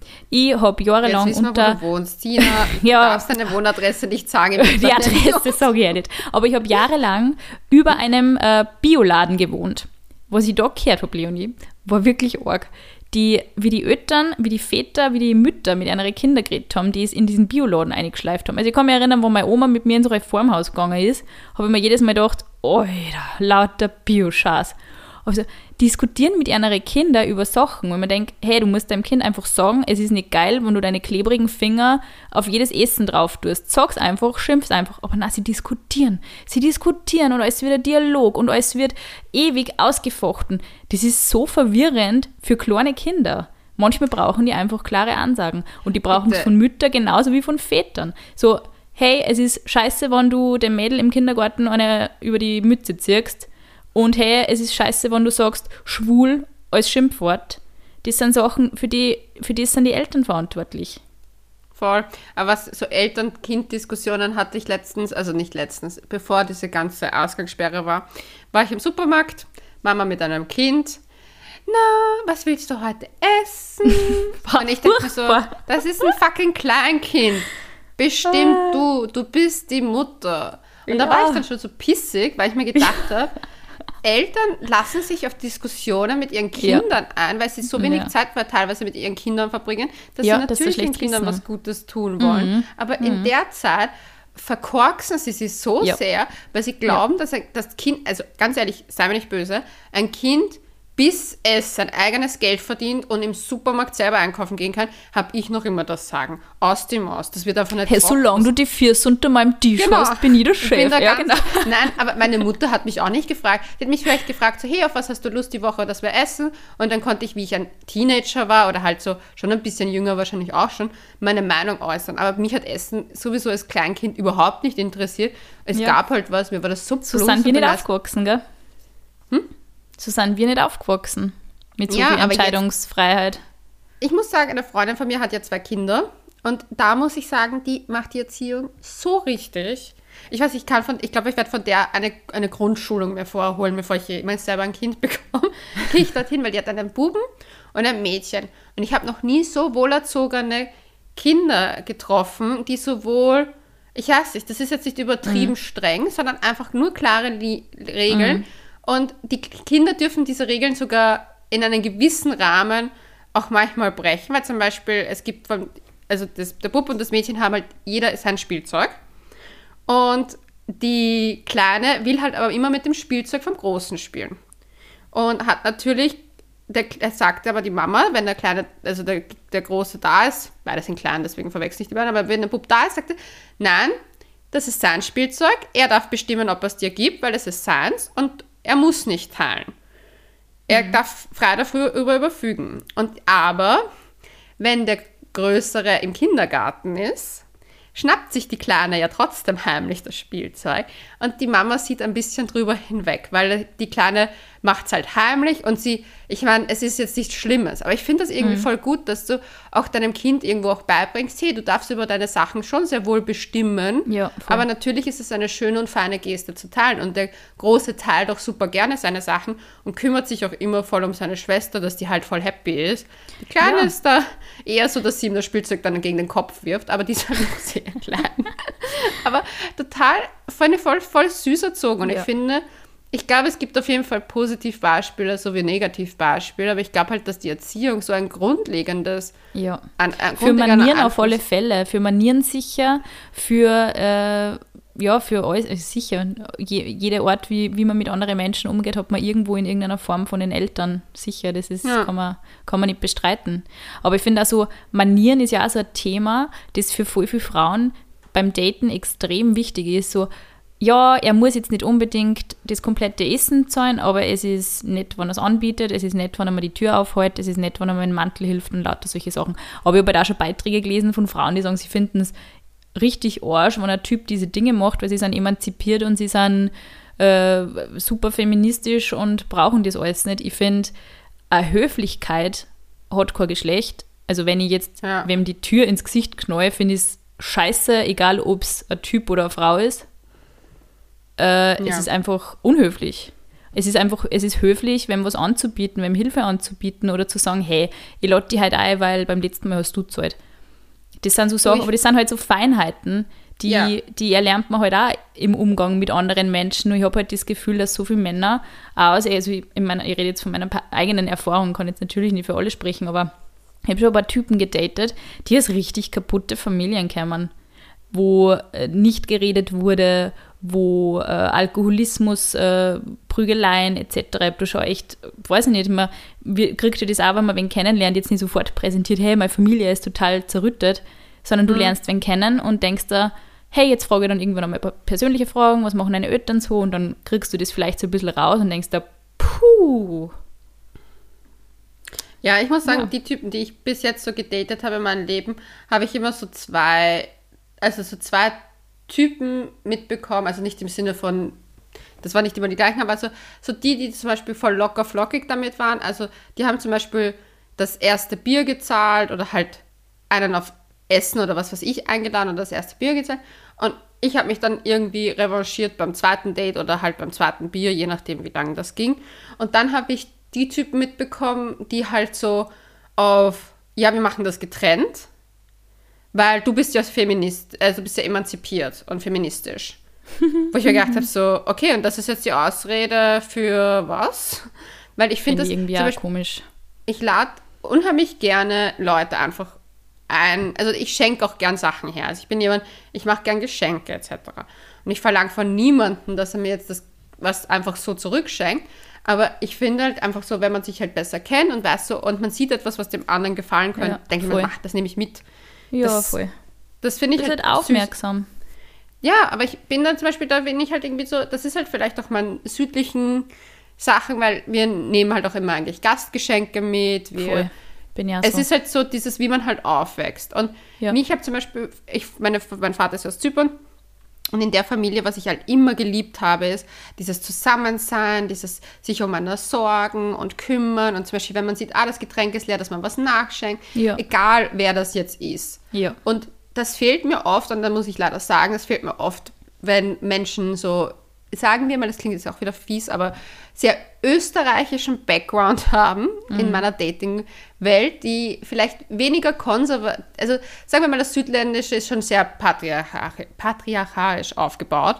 Ich habe jahrelang Jetzt wissen wir, unter... wo du wohnst, Tina. Du Ja. darfst deine Wohnadresse nicht sagen. Im Die Adresse sage ich ja nicht. Aber ich habe jahrelang über einem äh, Bioladen gewohnt. Was ich da gehört habe, Leonie, war wirklich arg. Die, wie die Eltern, wie die Väter, wie die Mütter mit ihren Kindern geredet haben, die es in diesen Bioladen eingeschleift haben. Also ich kann mich erinnern, wo meine Oma mit mir ins Reformhaus gegangen ist, habe ich mir jedes Mal gedacht, Alter, lauter Bio-Scheiß. Also diskutieren mit ihren Kindern über Sachen, wenn man denkt, hey, du musst deinem Kind einfach sagen, es ist nicht geil, wenn du deine klebrigen Finger auf jedes Essen drauf tust. Sag's einfach, schimpf's einfach. Aber nein, sie diskutieren. Sie diskutieren und alles wird ein Dialog und alles wird ewig ausgefochten. Das ist so verwirrend für kleine Kinder. Manchmal brauchen die einfach klare Ansagen. Und die brauchen es von Müttern genauso wie von Vätern. So, hey, es ist scheiße, wenn du dem Mädel im Kindergarten eine über die Mütze ziehst. Und hey, es ist scheiße, wenn du sagst, schwul als Schimpfwort. Das sind Sachen, für die, für die sind die Eltern verantwortlich. Voll. Aber was so Eltern-Kind-Diskussionen hatte ich letztens, also nicht letztens, bevor diese ganze Ausgangssperre war, war ich im Supermarkt, Mama mit einem Kind. Na, was willst du heute essen? Und ich dachte mir so, das ist ein fucking Kleinkind. Bestimmt du, du bist die Mutter. Und ja. Da war ich dann schon so pissig, weil ich mir gedacht habe, Eltern lassen sich auf Diskussionen mit ihren Kindern ja. ein, weil sie so wenig ja. Zeit teilweise mit ihren Kindern verbringen, dass ja, sie natürlich das den Kindern wissen. was Gutes tun wollen. Mhm. Aber mhm. in der Zeit verkorksen sie sich so ja. sehr, weil sie glauben, ja. dass ein, das Kind, also ganz ehrlich, sei mir nicht böse, ein Kind, bis es sein eigenes Geld verdient und im Supermarkt selber einkaufen gehen kann, habe ich noch immer das Sagen. Aus dem Maus. Das wird einfach nicht hey, solange du die Füße unter meinem Tisch genau. hast, bin ich der Chef. Ich bin da ja, ganz, genau. Nein, aber meine Mutter hat mich auch nicht gefragt. Die hat mich vielleicht gefragt, so, hey, auf was hast du Lust die Woche, dass wir essen? Und dann konnte ich, wie ich ein Teenager war oder halt so schon ein bisschen jünger wahrscheinlich auch schon, meine Meinung äußern. Aber mich hat Essen sowieso als Kleinkind überhaupt nicht interessiert. Es ja. gab halt was, mir war das so So sind wir nicht aufgewachsen, gell? Hm? So sind wir nicht aufgewachsen. Mit so ja, viel Entscheidungsfreiheit. Jetzt, ich muss sagen, eine Freundin von mir hat ja zwei Kinder. Und da muss ich sagen, die macht die Erziehung so richtig. Ich weiß, ich kann von, ich glaube, ich werde von der eine, eine Grundschulung mir vorholen, bevor ich jemals selber ein Kind bekomme. Gehe ich dorthin, weil die hat einen Buben und ein Mädchen. Und ich habe noch nie so wohlerzogene Kinder getroffen, die sowohl, ich weiß nicht, das ist jetzt nicht übertrieben mhm. streng, sondern einfach nur klare Li- Regeln. Mhm. Und die Kinder dürfen diese Regeln sogar in einem gewissen Rahmen auch manchmal brechen, weil zum Beispiel es gibt, von, also das, der Bub und das Mädchen haben halt jeder sein Spielzeug und die Kleine will halt aber immer mit dem Spielzeug vom Großen spielen und hat natürlich, der, der sagt aber die Mama, wenn der Kleine, also der, der Große da ist, beide sind klein, deswegen verwechsel ich die beiden, aber wenn der Bub da ist, sagt er, nein, das ist sein Spielzeug, er darf bestimmen, ob er es dir gibt, weil es ist seins und er muss nicht teilen. Er mhm. darf frei darüber überfügen. Und aber, wenn der Größere im Kindergarten ist, schnappt sich die Kleine ja trotzdem heimlich das Spielzeug. Und die Mama sieht ein bisschen drüber hinweg, weil die Kleine macht es halt heimlich und sie, ich meine, es ist jetzt nichts Schlimmes, aber ich finde das irgendwie mhm. voll gut, dass du auch deinem Kind irgendwo auch beibringst, hey, du darfst über deine Sachen schon sehr wohl bestimmen, ja, aber natürlich ist es eine schöne und feine Geste zu teilen und der Große teilt auch super gerne seine Sachen und kümmert sich auch immer voll um seine Schwester, dass die halt voll happy ist. Die Kleine ja. ist da eher so, dass sie ihm das Spielzeug dann gegen den Kopf wirft, aber die ist halt noch sehr klein. Aber total, voll, voll, voll süß erzogen und ja. ich finde, ich glaube, es gibt auf jeden Fall Positivbeispiele sowie Negativbeispiele, aber ich glaube halt, dass die Erziehung so ein grundlegendes... Ja, ein, ein für Manieren auf alle Fälle, für Manieren sicher, für, äh, ja, für alles, also sicher, Je, jede Art, wie, wie man mit anderen Menschen umgeht, hat man irgendwo in irgendeiner Form von den Eltern, sicher, das ist, ja. kann, man, kann man nicht bestreiten. Aber ich finde also, Manieren ist ja auch so ein Thema, das für voll viele Frauen beim Daten extrem wichtig ist, so, ja, er muss jetzt nicht unbedingt das komplette Essen zahlen, aber es ist nett, wenn er es anbietet, es ist nett, wenn er mir die Tür aufhält, es ist nett, wenn er mir den Mantel hilft und lauter solche Sachen. Aber ich habe halt auch schon Beiträge gelesen von Frauen, die sagen, sie finden es richtig arsch, wenn ein Typ diese Dinge macht, weil sie sind emanzipiert und sie sind äh, super feministisch und brauchen das alles nicht. Ich finde, eine Höflichkeit hat kein Geschlecht. Also wenn ich jetzt, ja. wem die Tür ins Gesicht knall, finde ich es scheiße, egal ob es ein Typ oder eine Frau ist. Äh, ja. Es ist einfach unhöflich. Es ist einfach, es ist höflich, wem was anzubieten, wem Hilfe anzubieten oder zu sagen, hey, ich lade dich halt ein, weil beim letzten Mal hast du gezahlt. Das sind so Sachen, aber das sind halt so Feinheiten, die, ja. die erlernt man halt auch im Umgang mit anderen Menschen. Und ich habe halt das Gefühl, dass so viele Männer, also ich, ich, meine, ich rede jetzt von meiner eigenen Erfahrung, kann jetzt natürlich nicht für alle sprechen, aber ich habe schon ein paar Typen gedatet, die aus richtig kaputte Familien kommen, wo äh, nicht geredet wurde, wo äh, Alkoholismus, äh, Prügeleien et cetera. Du schon echt, weiß ich nicht, man wie, kriegt ihr das auch, wenn man wen kennenlernt, jetzt nicht sofort präsentiert, hey, meine Familie ist total zerrüttet, sondern du mhm. lernst wen kennen und denkst da, hey, jetzt frage ich dann irgendwann einmal ein paar persönliche Fragen, was machen deine Eltern so, und dann kriegst du das vielleicht so ein bisschen raus und denkst da, puh. Ja, ich muss sagen, Ja. die Typen, die ich bis jetzt so gedatet habe in meinem Leben, habe ich immer so zwei, also so zwei Typen mitbekommen, also nicht im Sinne von, das waren nicht immer die gleichen, aber so, so die, die zum Beispiel voll locker flockig damit waren, also die haben zum Beispiel das erste Bier gezahlt oder halt einen auf Essen oder was weiß ich eingeladen und das erste Bier gezahlt, und ich habe mich dann irgendwie revanchiert beim zweiten Date oder halt beim zweiten Bier, je nachdem wie lange das ging, und dann habe ich die Typen mitbekommen, die halt so auf, ja, wir machen das getrennt, weil du bist ja Feminist, also du bist ja emanzipiert und feministisch. Wo ich mir gedacht habe, so, okay, und das ist jetzt die Ausrede für was? Weil ich finde das irgendwie zum auch Beispiel, komisch. ich lade unheimlich gerne Leute einfach ein, also ich schenke auch gern Sachen her. Also ich bin jemand, ich mache gern Geschenke et cetera. Und ich verlange von niemandem, dass er mir jetzt das was einfach so zurückschenkt. Aber ich finde halt einfach so, wenn man sich halt besser kennt und weiß so, und man sieht etwas, was dem anderen gefallen könnte, Ja, denke ich voll. mir, ach, das nehme ich mit. Ja, das, voll. Das finde ich Das ist halt halt süß. aufmerksam. Ja, aber ich bin dann zum Beispiel, da bin ich halt irgendwie so, das ist halt vielleicht auch mal südlichen Sachen, weil wir nehmen halt auch immer eigentlich Gastgeschenke mit. Wir, Voll. Bin ja es so. ist halt so dieses, wie man halt aufwächst. Und Ja. mich habe zum Beispiel, ich, meine, mein Vater ist aus Zypern, und in der Familie, was ich halt immer geliebt habe, ist dieses Zusammensein, dieses sich um einer sorgen und kümmern, und zum Beispiel, wenn man sieht, ah, das Getränk ist leer, dass man was nachschenkt, Ja. egal wer das jetzt ist. Ja. Und das fehlt mir oft, und da muss ich leider sagen, das fehlt mir oft, wenn Menschen so, sagen wir mal, das klingt jetzt auch wieder fies, aber sehr österreichischen Background haben mhm. in meiner Dating-Welt, die vielleicht weniger konservativ, also sagen wir mal, das Südländische ist schon sehr patriarchalisch, patriarchalisch aufgebaut.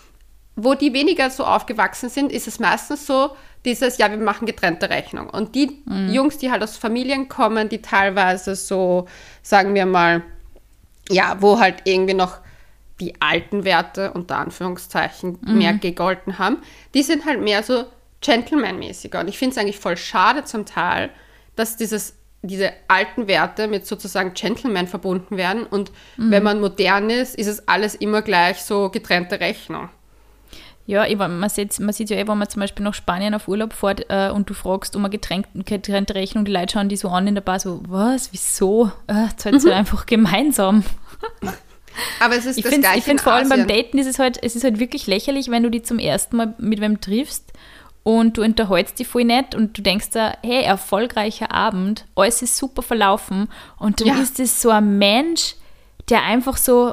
Wo die weniger so aufgewachsen sind, ist es meistens so, dieses, ja, wir machen getrennte Rechnung. Und die mhm. Jungs, die halt aus Familien kommen, die teilweise so, sagen wir mal, ja, wo halt irgendwie noch die alten Werte, unter Anführungszeichen, mhm. mehr gegolten haben, die sind halt mehr so Gentleman-mäßiger. Und ich finde es eigentlich voll schade zum Teil, dass dieses, diese alten Werte mit sozusagen Gentleman verbunden werden. Und mhm. wenn man modern ist, ist es alles immer gleich so getrennte Rechnung. Ja, ich, man, sieht, man sieht ja eh, wenn man zum Beispiel nach Spanien auf Urlaub fährt äh, und du fragst um eine getränk, getrennte Rechnung, die Leute schauen die so an in der Bar, so, was, wieso? Äh, zahlt mhm. einfach gemeinsam. Aber es ist ich das find's, Gleiche Ich finde in vor allem Asien. beim Daten ist es halt, es ist halt wirklich lächerlich, wenn du die zum ersten Mal mit wem triffst und du unterhältst dich voll nett und du denkst da, hey, erfolgreicher Abend, alles ist super verlaufen, und dann Ja. ist es so ein Mensch, der einfach so,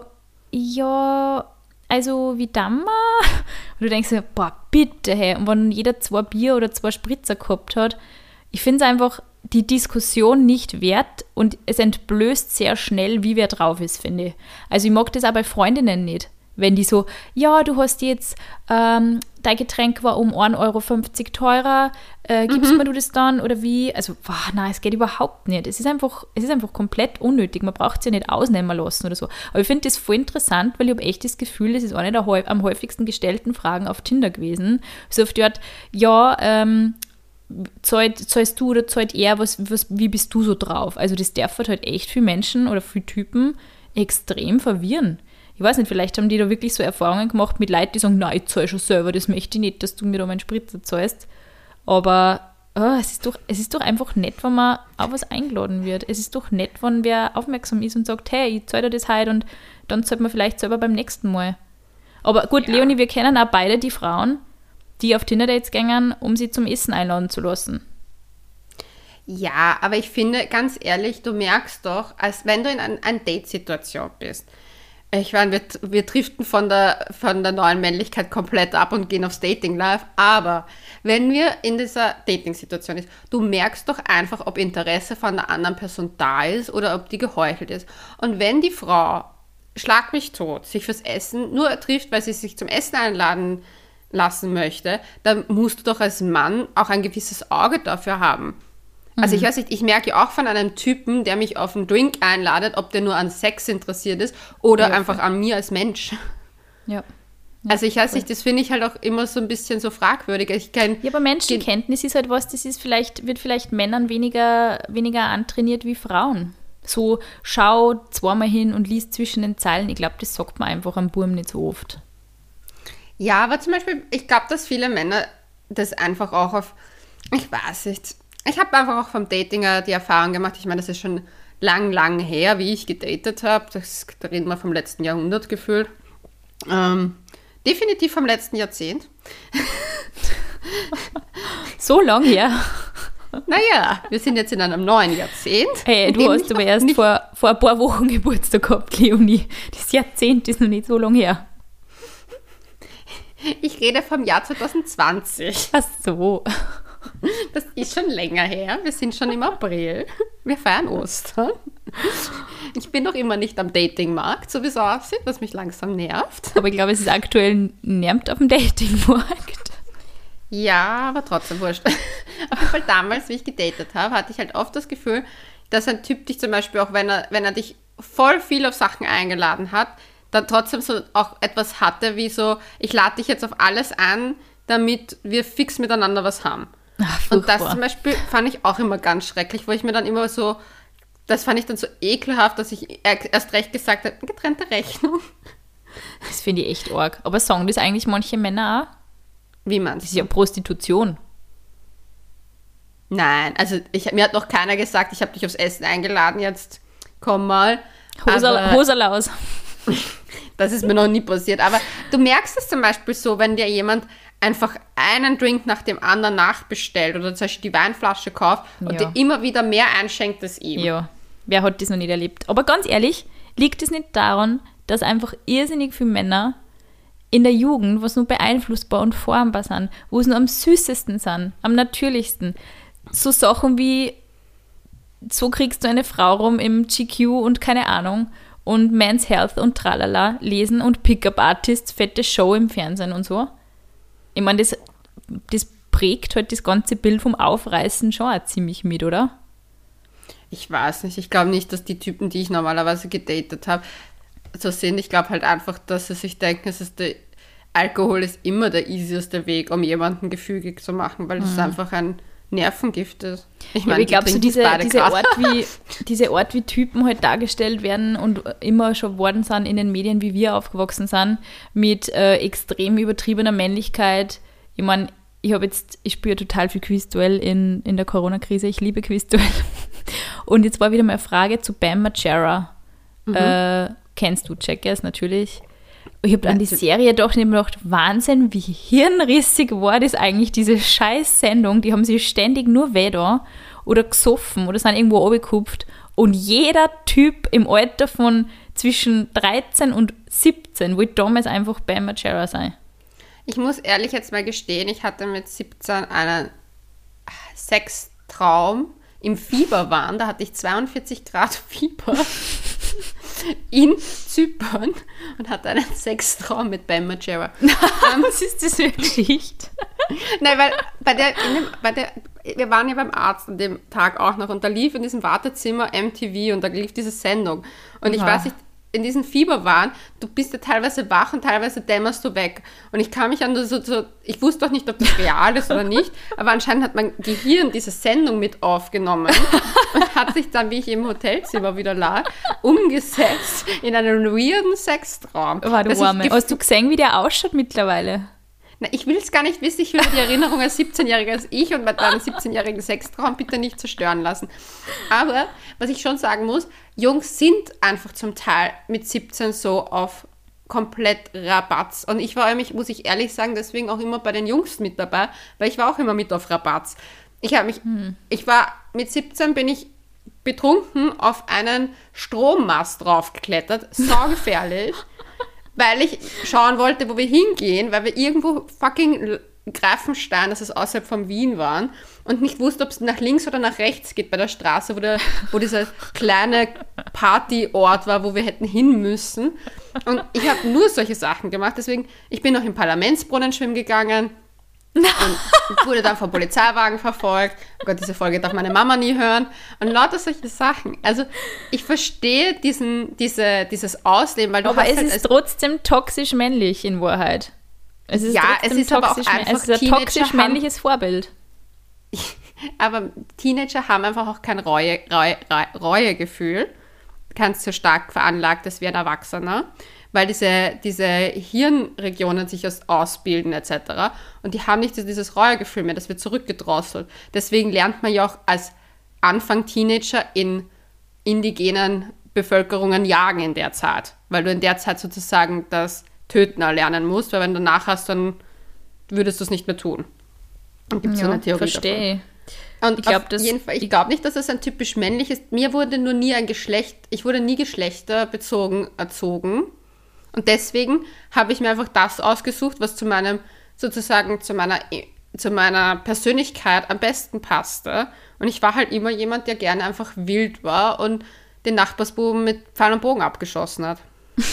ja, also wie Dammer? Und du denkst dir, boah, bitte, hey, und wenn jeder zwei Bier oder zwei Spritzer gehabt hat, ich finde es einfach die Diskussion nicht wert, und es entblößt sehr schnell, wie wer drauf ist, finde ich. Also ich mag das auch bei Freundinnen nicht, wenn die so, ja, du hast jetzt, ähm, dein Getränk war um ein Euro fünfzig teurer, äh, gibst Mhm. mir du das dann oder wie? Also, boah, nein, es geht überhaupt nicht. Es ist einfach, es ist einfach komplett unnötig. Man braucht es ja nicht ausnehmen lassen oder so. Aber ich finde das voll interessant, weil ich habe echt das Gefühl, das ist eine der häu- am häufigsten gestellten Fragen auf Tinder gewesen. So oft dort, ja, ähm, zahlt, zahlst du oder zahlt er, was, was, wie bist du so drauf? Also das darf halt echt viele Menschen oder viele Typen extrem verwirren. Ich weiß nicht, vielleicht haben die da wirklich so Erfahrungen gemacht mit Leuten, die sagen, nein, ich zahle schon selber, das möchte ich nicht, dass du mir da meinen Spritzer zahlst. Aber oh, es, ist doch, es ist doch einfach nett, wenn man auf was eingeladen wird. Es ist doch nett, wenn wer aufmerksam ist und sagt, hey, ich zahle dir das heute, und dann zahlt man vielleicht selber beim nächsten Mal. Aber gut, Ja. Leonie, wir kennen auch beide die Frauen, die auf Tinder-Dates gehen, um sie zum Essen einladen zu lassen. Ja, aber ich finde, ganz ehrlich, du merkst doch, als wenn du in einer ein Date-Situation bist, Ich meine, wir, wir driften von der, von der neuen Männlichkeit komplett ab und gehen aufs Dating live. Aber wenn wir in dieser Dating-Situation ist, du merkst doch einfach, ob Interesse von der anderen Person da ist oder ob die geheuchelt ist. Und wenn die Frau, schlag mich tot, sich fürs Essen nur trifft, weil sie sich zum Essen einladen lassen möchte, dann musst du doch als Mann auch ein gewisses Auge dafür haben. Also ich weiß nicht, ich merke ja auch von einem Typen, der mich auf einen Drink einladet, ob der nur an Sex interessiert ist oder ja, einfach an mir als Mensch. Ja. ja also ich weiß nicht, das finde ich halt auch immer so ein bisschen so fragwürdig. Ich kenn, ja, aber Menschenkenntnis ist halt was, das ist vielleicht, wird vielleicht Männern weniger, weniger antrainiert wie Frauen. So, schau zweimal hin und lies zwischen den Zeilen. Ich glaube, das sagt man einfach am Burm nicht so oft. Ja, aber zum Beispiel, ich glaube, dass viele Männer das einfach auch auf, ich weiß nicht, ich habe einfach auch vom Dating die Erfahrung gemacht, ich meine, das ist schon lang, lang her, wie ich gedatet habe, das, da reden wir vom letzten Jahrhundert gefühlt, ähm, definitiv vom letzten Jahrzehnt. So lang her? Naja, wir sind jetzt in einem neuen Jahrzehnt. Hey, du hast aber erst vor, vor ein paar Wochen Geburtstag gehabt, Leonie. Das Jahrzehnt ist noch nicht so lang her. Ich rede vom Jahr zwanzig zwanzig. Ach so. Das ist schon länger her. Wir sind schon im April. Wir feiern Ostern. Ich bin noch immer nicht am Datingmarkt, so wie es aussieht, was mich langsam nervt. Aber ich glaube, es ist aktuell nervt auf dem Datingmarkt. Ja, aber trotzdem wurscht. Auf jeden Fall damals, wie ich gedatet habe, hatte ich halt oft das Gefühl, dass ein Typ dich zum Beispiel auch, wenn er, wenn er dich voll viel auf Sachen eingeladen hat, dann trotzdem so auch etwas hatte wie so, ich lade dich jetzt auf alles an, damit wir fix miteinander was haben. Ach, und das zum Beispiel fand ich auch immer ganz schrecklich, wo ich mir dann immer so, das fand ich dann so ekelhaft, dass ich erst recht gesagt habe, getrennte Rechnung. Das finde ich echt arg. Aber sagen das eigentlich manche Männer auch? Wie meinst du? Das ist ja Prostitution. Nein, also ich, mir hat noch keiner gesagt, ich habe dich aufs Essen eingeladen, jetzt komm mal. Hosalaus. Das ist mir noch nie passiert. Aber du merkst es zum Beispiel so, wenn dir jemand einfach einen Drink nach dem anderen nachbestellt oder zum Beispiel die Weinflasche kauft und ja. dir immer wieder mehr einschenkt als ihm. Ja, wer hat das noch nicht erlebt? Aber ganz ehrlich, liegt es nicht daran, dass einfach irrsinnig viele Männer in der Jugend, was nur beeinflussbar und formbar sind, wo es nur am süßesten sind, am natürlichsten, so Sachen wie, so kriegst du eine Frau rum im G Q und keine Ahnung und Men's Health und tralala lesen und Pickup-Artists, fette Show im Fernsehen und so. Ich meine, das, das prägt halt das ganze Bild vom Aufreißen schon auch ziemlich mit, oder? Ich weiß nicht. Ich glaube nicht, dass die Typen, die ich normalerweise gedatet habe, so sind. Ich glaube halt einfach, dass sie sich denken, es ist der Alkohol ist immer der easieste Weg, um jemanden gefügig zu machen, weil es mhm. einfach ein Nervengift ist. Ich meine, ja, ich glaube, so diese, diese, Art wie, diese Art, wie Typen halt dargestellt werden und immer schon worden sind in den Medien, wie wir aufgewachsen sind, mit äh, extrem übertriebener Männlichkeit. Ich meine, ich habe jetzt, ich spüre total viel Quizduell in, in der Corona-Krise. Ich liebe Quizduell. Und jetzt war wieder mal eine Frage zu Bam Margera. Mhm. Äh, kennst du, Jackass natürlich. Ich habe an die Serie doch nicht mehr gedacht, Wahnsinn, wie hirnrissig war das eigentlich, diese scheiß Sendung. Die haben sich ständig nur weh da oder gesoffen oder sind irgendwo runtergekupft. Und jeder Typ im Alter von zwischen dreizehn und siebzehn wollte damals einfach Bam Margera sein. Ich muss ehrlich jetzt mal gestehen, ich hatte mit siebzehn einen Sextraum im Fieberwahn. Da hatte ich zweiundvierzig Grad Fieber in Zypern und hatte einen Sextraum mit Bam Margera. Was ist das für eine Geschichte? Nein, weil bei der, in dem, bei der, wir waren ja beim Arzt an dem Tag auch noch und da lief in diesem Wartezimmer M T V und da lief diese Sendung. Und ich ja. weiß nicht, in diesem Fieberwahn, du bist ja teilweise wach und teilweise dämmerst du weg. Und ich kann mich an so, so, ich wusste doch nicht, ob das real ist oder nicht, aber anscheinend hat mein Gehirn diese Sendung mit aufgenommen und hat sich dann, wie ich im Hotelzimmer wieder lag, umgesetzt in einen weirden Sextraum. War du Arme. Hast du gesehen, wie der ausschaut mittlerweile? Na, ich will es gar nicht wissen, ich will die Erinnerung als siebzehnjähriger als ich und meinen siebzehnjährigen Sextraum bitte nicht zerstören lassen. Aber, was ich schon sagen muss, Jungs sind einfach zum Teil mit siebzehn so auf komplett Rabatz. Und ich war nämlich, muss ich ehrlich sagen, deswegen auch immer bei den Jungs mit dabei, weil ich war auch immer mit auf Rabatz. Ich habe mich, hm. ich war, mit siebzehn bin ich betrunken auf einen Strommast draufgeklettert, saugefährlich, weil ich schauen wollte, wo wir hingehen, weil wir irgendwo fucking Greifenstein, das ist außerhalb von Wien waren und nicht wusste, ob es nach links oder nach rechts geht bei der Straße, wo, der, wo dieser kleine Partyort war, wo wir hätten hin müssen. Und ich habe nur solche Sachen gemacht, deswegen, ich bin noch im Parlamentsbrunnen schwimmen gegangen und wurde dann vom Polizeiwagen verfolgt. Oh Gott, diese Folge darf meine Mama nie hören. Und lauter solche Sachen. Also ich verstehe diesen, diese, dieses Ausleben, weil du aber hast es halt ist als trotzdem toxisch männlich in Wahrheit. Es ist ja, es ist aber auch toxisch, einfach es ist ein Teenager toxisch männliches Vorbild. Aber Teenager haben einfach auch kein Reue, Reue, Reuegefühl, ganz so stark veranlagt, das wie ein Erwachsener, weil diese, diese Hirnregionen sich aus, ausbilden et cetera. Und die haben nicht dieses Reuegefühl mehr, das wird zurückgedrosselt. Deswegen lernt man ja auch als Anfang Teenager in indigenen Bevölkerungen jagen in der Zeit, weil du in der Zeit sozusagen das Töten erlernen musst, weil wenn du danach hast, dann würdest du es nicht mehr tun. Und gibt es Ja, so eine Theorie verstehe. davon. Und Ich glaub, auf das- jeden Fall, ich glaube nicht, dass es ein typisch männliches, mir wurde nur nie ein Geschlecht, ich wurde nie geschlechterbezogen erzogen. Und deswegen habe ich mir einfach das ausgesucht, was zu meinem, sozusagen zu meiner, zu meiner Persönlichkeit am besten passte. Und ich war halt immer jemand, der gerne einfach wild war und den Nachbarsbuben mit Pfeil und Bogen abgeschossen hat.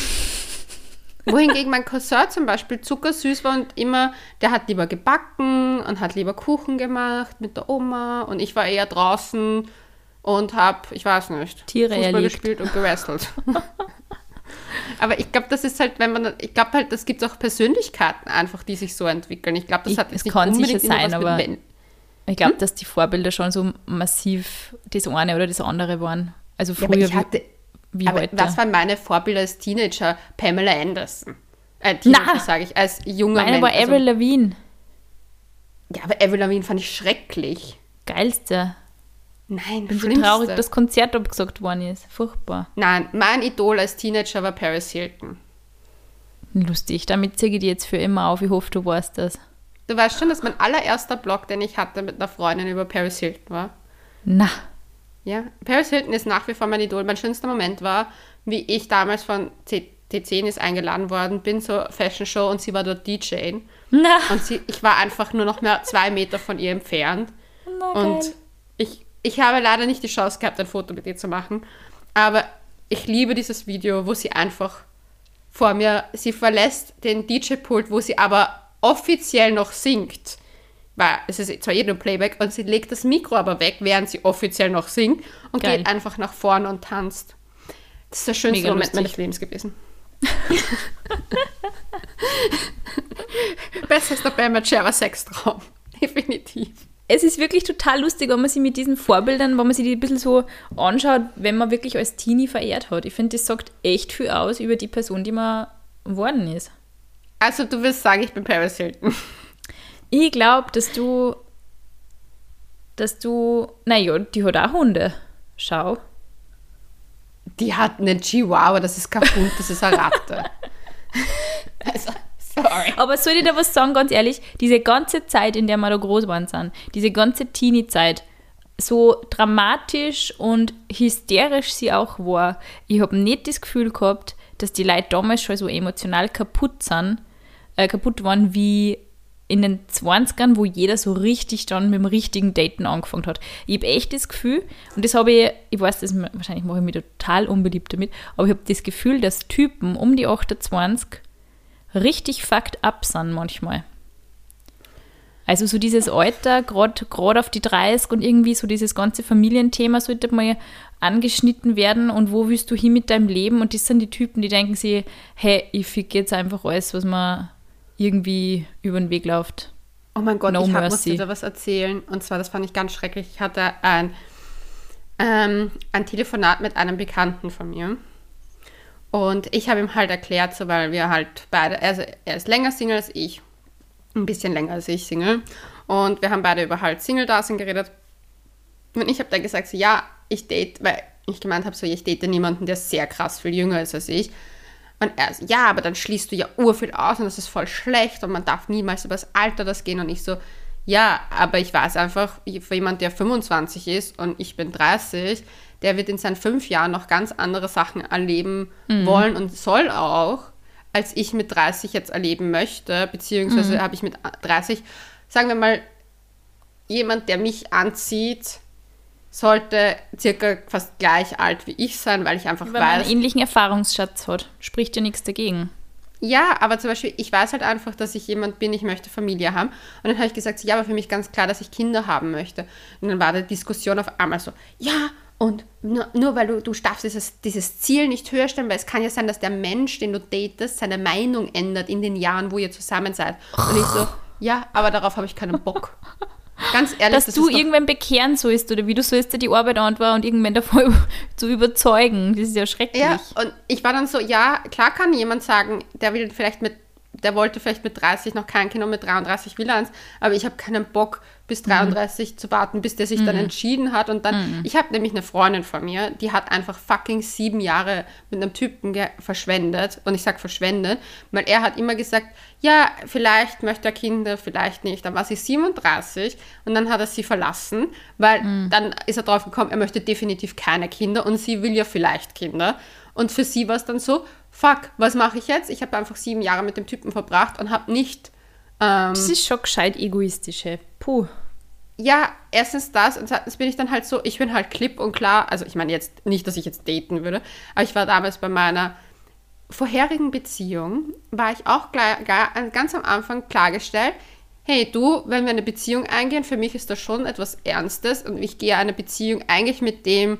Wohingegen mein Cousin zum Beispiel zuckersüß war und immer, der hat lieber gebacken und hat lieber Kuchen gemacht mit der Oma und ich war eher draußen und habe, ich weiß nicht, Tiere Fußball erlegt. gespielt und gewrestelt. Aber ich glaube, das ist halt, wenn man, ich glaube halt, das gibt auch Persönlichkeiten einfach, die sich so entwickeln. Ich glaube, das Ich- hat es jetzt nicht kann unbedingt sicher immer sein, was aber- mit Men- Ich glaube, dass die Vorbilder schon so massiv das eine oder das andere waren. Also Ja, aber früher ich hatte, wie, wie aber heute. was waren meine Vorbilder als Teenager? Pamela Anderson. Äh, Teenager, Na! sage ich, als junger Meine Mensch. war also- Avril Lavigne. Ja, aber Avril Lavigne fand ich schrecklich. Geilste. Nein, Ich bin so schlimmste. traurig, dass das Konzert abgesagt worden ist. Furchtbar. Nein, mein Idol als Teenager war Paris Hilton. Lustig. Damit zeige ich dir jetzt für immer auf. Ich hoffe, du weißt das. Du weißt schon, dass mein allererster Blog, den ich hatte mit einer Freundin über Paris Hilton war. Na, Ja, Paris Hilton ist nach wie vor mein Idol. Mein schönster Moment war, wie ich damals von T zehn ist eingeladen worden bin zur Fashion Show und sie war dort D J. na. Und sie, ich war einfach nur noch mehr zwei Meter von ihr entfernt. na Und geil. ich, ich habe leider nicht die Chance gehabt, ein Foto mit ihr zu machen. Aber ich liebe dieses Video, wo sie einfach vor mir, sie verlässt den D J-Pult, wo sie aber offiziell noch singt. Weil es ist zwar eh nur Playback und sie legt das Mikro aber weg, während sie offiziell noch singt und Geil. geht einfach nach vorne und tanzt. Das ist der schönste Mega Moment lustig. meines Lebens gewesen. Besser ist der Bam Margera Sextraum. Definitiv. Es ist wirklich total lustig, wenn man sich mit diesen Vorbildern, wenn man sich die ein bisschen so anschaut, wenn man wirklich als Teenie verehrt hat. Ich finde, das sagt echt viel aus über die Person, die man geworden ist. Also du willst sagen, ich bin Paris Hilton. Ich glaube, dass du, dass du, naja, die hat auch Hunde. Schau. Die hat einen Chihuahua, das ist kein Hund, das ist eine Ratte. Also, sorry. Aber soll ich dir was sagen, ganz ehrlich, diese ganze Zeit, in der wir da groß waren, sind, diese ganze Teenie-Zeit, so dramatisch und hysterisch sie auch war, ich habe nicht das Gefühl gehabt, dass die Leute damals schon so emotional kaputt sind, äh, kaputt waren wie in den zwanzigern, wo jeder so richtig dann mit dem richtigen Daten angefangen hat. Ich habe echt das Gefühl, und das habe ich, ich weiß, das wahrscheinlich mache ich mich total unbeliebt damit, aber ich habe das Gefühl, dass Typen um die achtundzwanzig richtig fucked up sind manchmal. Also so dieses Alter, gerade auf die dreißig und irgendwie so dieses ganze Familienthema sollte mal angeschnitten werden und wo willst du hin mit deinem Leben? Und das sind die Typen, die denken sich, hey, ich fick jetzt einfach alles, was mir irgendwie über den Weg läuft. Oh mein Gott, No ich hab, muss mercy. dir da was erzählen. Und zwar, das fand ich ganz schrecklich. Ich hatte ein, ähm, ein Telefonat mit einem Bekannten von mir. Und ich habe ihm halt erklärt, so, weil wir halt beide, also er ist länger Single als ich. Ein bisschen länger als ich Single. Und wir haben beide über halt Single-Dasein geredet. Und ich habe dann gesagt, so, ja, ich date, weil ich gemeint habe, so, ich date niemanden, der sehr krass viel jünger ist als ich. Und er so, ja, aber dann schließt du ja urviel aus und das ist voll schlecht und man darf niemals über das Alter das gehen. Und ich so, ja, aber ich weiß einfach, für jemand, der fünfundzwanzig ist und ich bin dreißig, der wird in seinen fünf Jahren noch ganz andere Sachen erleben mhm. wollen und soll auch, als ich mit dreißig jetzt erleben möchte, beziehungsweise mhm. habe ich mit dreißig, sagen wir mal, jemand, der mich anzieht, sollte circa fast gleich alt wie ich sein, weil ich einfach weil weiß... man einen ähnlichen Erfahrungsschatz hat. Spricht ja nichts dagegen. Ja, aber zum Beispiel, ich weiß halt einfach, dass ich jemand bin, ich möchte Familie haben. Und dann habe ich gesagt, ja, aber für mich ganz klar, dass ich Kinder haben möchte. Und dann war die Diskussion auf einmal so, ja, und nur, nur weil du, du darfst dieses, dieses Ziel nicht höher stellen, weil es kann ja sein, dass der Mensch, den du datest, seine Meinung ändert in den Jahren, wo ihr zusammen seid. Und ich so, ja, aber darauf habe ich keinen Bock. Ganz ehrlich, dass das du ist irgendwann bekehren sollst oder wie du sollst dir die Arbeit antworten und irgendwann davon zu überzeugen. Das ist ja schrecklich. Ja, und ich war dann so, ja, klar kann jemand sagen, der will vielleicht mit, der wollte vielleicht mit dreißig noch kein Kind und mit dreiunddreißig will er eins, aber ich habe keinen Bock, bis dreiunddreißig mhm. zu warten, bis der sich mhm. dann entschieden hat. Und dann, mhm. ich habe nämlich eine Freundin von mir, die hat einfach fucking sieben Jahre mit einem Typen ge- verschwendet. Und ich sage verschwendet, weil er hat immer gesagt, ja, vielleicht möchte er Kinder, vielleicht nicht. Dann war sie siebenunddreißig und dann hat er sie verlassen, weil mhm. dann ist er drauf gekommen, er möchte definitiv keine Kinder und sie will ja vielleicht Kinder. Und für sie war es dann so, fuck, was mache ich jetzt? Ich habe einfach sieben Jahre mit dem Typen verbracht und habe nicht... Ähm, das ist schon gescheit egoistisch, hey. Puh. Ja, erstens das und zweitens bin ich dann halt so, ich bin halt klipp und klar, also ich meine jetzt nicht, dass ich jetzt daten würde, aber ich war damals bei meiner vorherigen Beziehung, war ich auch gleich, ganz am Anfang klargestellt, hey du, wenn wir eine Beziehung eingehen, für mich ist das schon etwas Ernstes und ich gehe eine Beziehung eigentlich mit dem,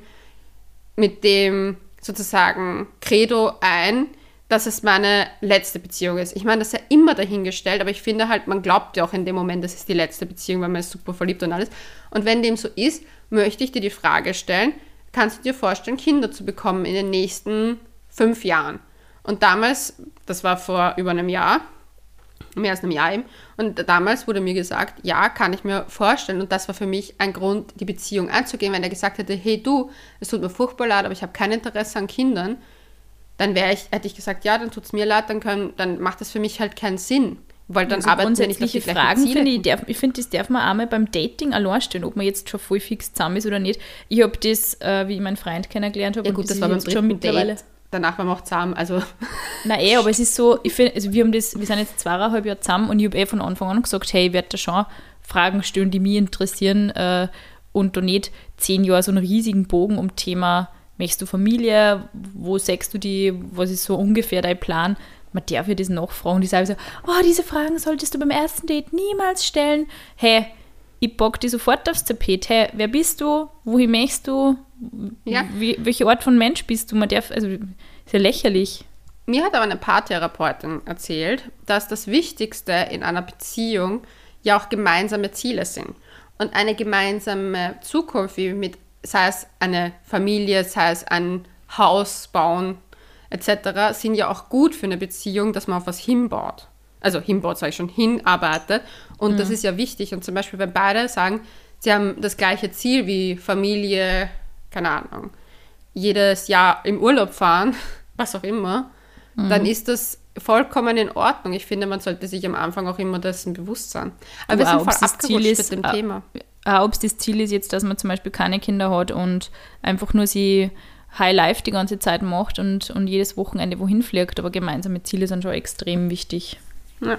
mit dem sozusagen Credo ein, dass es meine letzte Beziehung ist. Ich meine, das ist ja immer dahingestellt, aber ich finde halt, man glaubt ja auch in dem Moment, das ist die letzte Beziehung, weil man ist super verliebt und alles. Und wenn dem so ist, möchte ich dir die Frage stellen, kannst du dir vorstellen, Kinder zu bekommen in den nächsten fünf Jahren? Und damals, das war vor über einem Jahr, mehr als einem Jahr eben, und damals wurde mir gesagt, ja, kann ich mir vorstellen. Und das war für mich ein Grund, die Beziehung anzugehen. Wenn er gesagt hätte, hey du, es tut mir furchtbar leid, aber ich habe kein Interesse an Kindern, dann wäre ich, hätte ich gesagt, ja, dann tut es mir leid, dann, können, dann macht das für mich halt keinen Sinn. Weil dann also arbeiten wir nicht auf die Fragen, finde ich, darf, ich finde, das darf man einmal beim Dating allein stellen, ob man jetzt schon voll fix zusammen ist oder nicht. Ich habe das, äh, wie ich meinen Freund kennengelernt habe, ja gut, das war beim schon mittlerweile. Date. Danach waren wir auch zusammen, also... Nein, eh, aber es ist so, ich finde, also wir haben das, wir sind jetzt zweieinhalb Jahre zusammen und ich habe eh von Anfang an gesagt, hey, ich werde da schon Fragen stellen, die mich interessieren äh, und da nicht zehn Jahre so einen riesigen Bogen um Thema, möchtest du Familie, wo sagst du die, was ist so ungefähr dein Plan? Man darf ja das nachfragen, die sagen so, oh, diese Fragen solltest du beim ersten Date niemals stellen. Hey, ich pack dich sofort aufs Tapet. Hey, wer bist du? Wohin möchtest du? Ja. Wie, welche Art von Mensch bist du? Man darf, also, ist ja lächerlich. Mir hat aber eine Paartherapeutin erzählt, dass das Wichtigste in einer Beziehung ja auch gemeinsame Ziele sind. Und eine gemeinsame Zukunft, wie mit, sei es eine Familie, sei es ein Haus bauen, et cetera, sind ja auch gut für eine Beziehung, dass man auf was hinbaut. Also hinbaut, sage ich schon, hinarbeitet. Und mhm. das ist ja wichtig. Und zum Beispiel, wenn beide sagen, sie haben das gleiche Ziel wie Familie, keine Ahnung, jedes Jahr im Urlaub fahren, was auch immer, mhm. dann ist das vollkommen in Ordnung. Ich finde, man sollte sich am Anfang auch immer dessen bewusst sein. Aber, Aber wir sind voll abgerutscht ist, mit dem äh, Thema. Auch ob es das Ziel ist jetzt, dass man zum Beispiel keine Kinder hat und einfach nur sie High Life die ganze Zeit macht und, und jedes Wochenende wohin fliegt, aber gemeinsame Ziele sind schon extrem wichtig. Ja.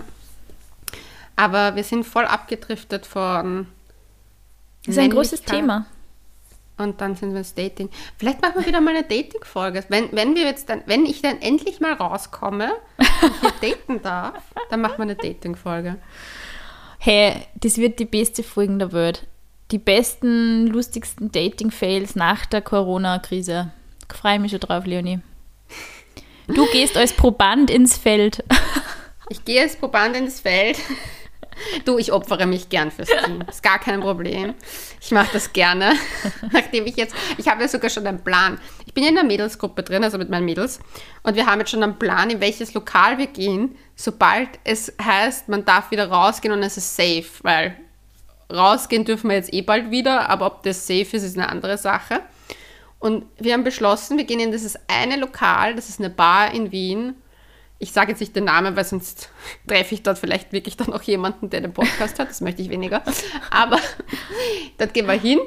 Aber wir sind voll abgedriftet von Das ist ein großes Thema. Und dann sind wir ins Dating. Vielleicht machen wir wieder mal eine Dating-Folge. Wenn, wenn wir jetzt dann, wenn ich dann endlich mal rauskomme und hier daten darf, dann machen wir eine Dating-Folge. Hey, das wird die beste Folge der Welt. Die besten, lustigsten Dating-Fails nach der Corona-Krise. Ich freue mich schon drauf, Leonie. Du gehst als Proband ins Feld. Ich gehe als Proband ins Feld. Du, ich opfere mich gern fürs Team. Ist gar kein Problem. Ich mache das gerne. Nachdem ich jetzt, ich habe ja sogar schon einen Plan. Ich bin ja in der Mädelsgruppe drin, also mit meinen Mädels. Und wir haben jetzt schon einen Plan, in welches Lokal wir gehen, sobald es heißt, man darf wieder rausgehen und es ist safe. Weil rausgehen dürfen wir jetzt eh bald wieder, aber ob das safe ist, ist eine andere Sache. Und wir haben beschlossen, wir gehen in dieses eine Lokal, das ist eine Bar in Wien. Ich sage jetzt nicht den Namen, weil sonst treffe ich dort vielleicht wirklich dann auch jemanden, der den Podcast hat. Das möchte ich weniger. Aber dort gehen wir hin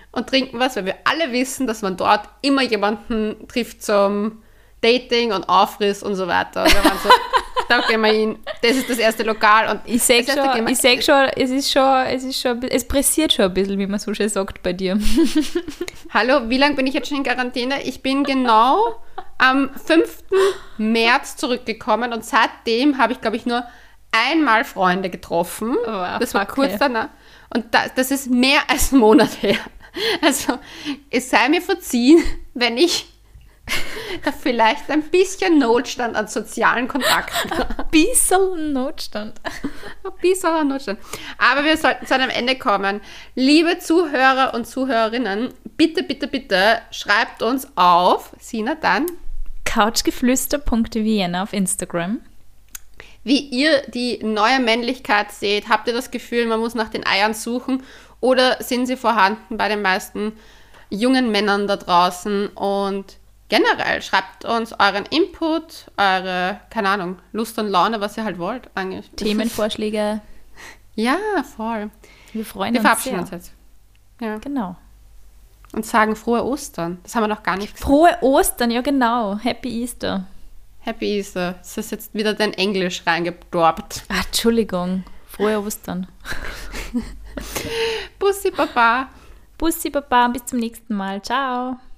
und trinken was, weil wir alle wissen, dass man dort immer jemanden trifft zum Dating und Aufriss und so weiter. Und wir waren so, da gehen wir hin. Das ist das erste Lokal. Und Ich sehe das schon, erste gehen wir- ich seh schon, es ist schon, es ist schon, es pressiert schon ein bisschen, wie man so schön sagt bei dir. Hallo, wie lange bin ich jetzt schon in Quarantäne? Ich bin genau am fünften März zurückgekommen und seitdem habe ich, glaube ich, nur einmal Freunde getroffen. Wow, Das war okay. kurz danach. Und da, das ist mehr als ein Monat her. Also es sei mir verziehen, wenn ich da vielleicht ein bisschen Notstand an sozialen Kontakten habe. Bisschen Notstand. Ein bisschen an Notstand. Aber wir sollten zu einem Ende kommen. Liebe Zuhörer und Zuhörerinnen, bitte, bitte, bitte schreibt uns auf, Sina, dann, couchgeflüster punkt vienna auf Instagram. wie ihr die neue Männlichkeit seht. Habt ihr das Gefühl, man muss nach den Eiern suchen oder sind sie vorhanden bei den meisten jungen Männern da draußen? Und generell schreibt uns euren Input, eure, keine Ahnung, Lust und Laune, was ihr halt wollt eigentlich. Themenvorschläge. Ja, voll. Wir freuen Wir uns verabschieden sehr. uns jetzt. Ja. Genau. Und sagen frohe Ostern. Das haben wir noch gar nicht gesagt. Frohe Ostern, ja genau. Happy Easter. Happy Easter. Es ist jetzt wieder dein Englisch reingedorbt. Ah, Entschuldigung. Frohe Ostern. Bussi, Baba. Bussi, Baba, bis zum nächsten Mal. Ciao.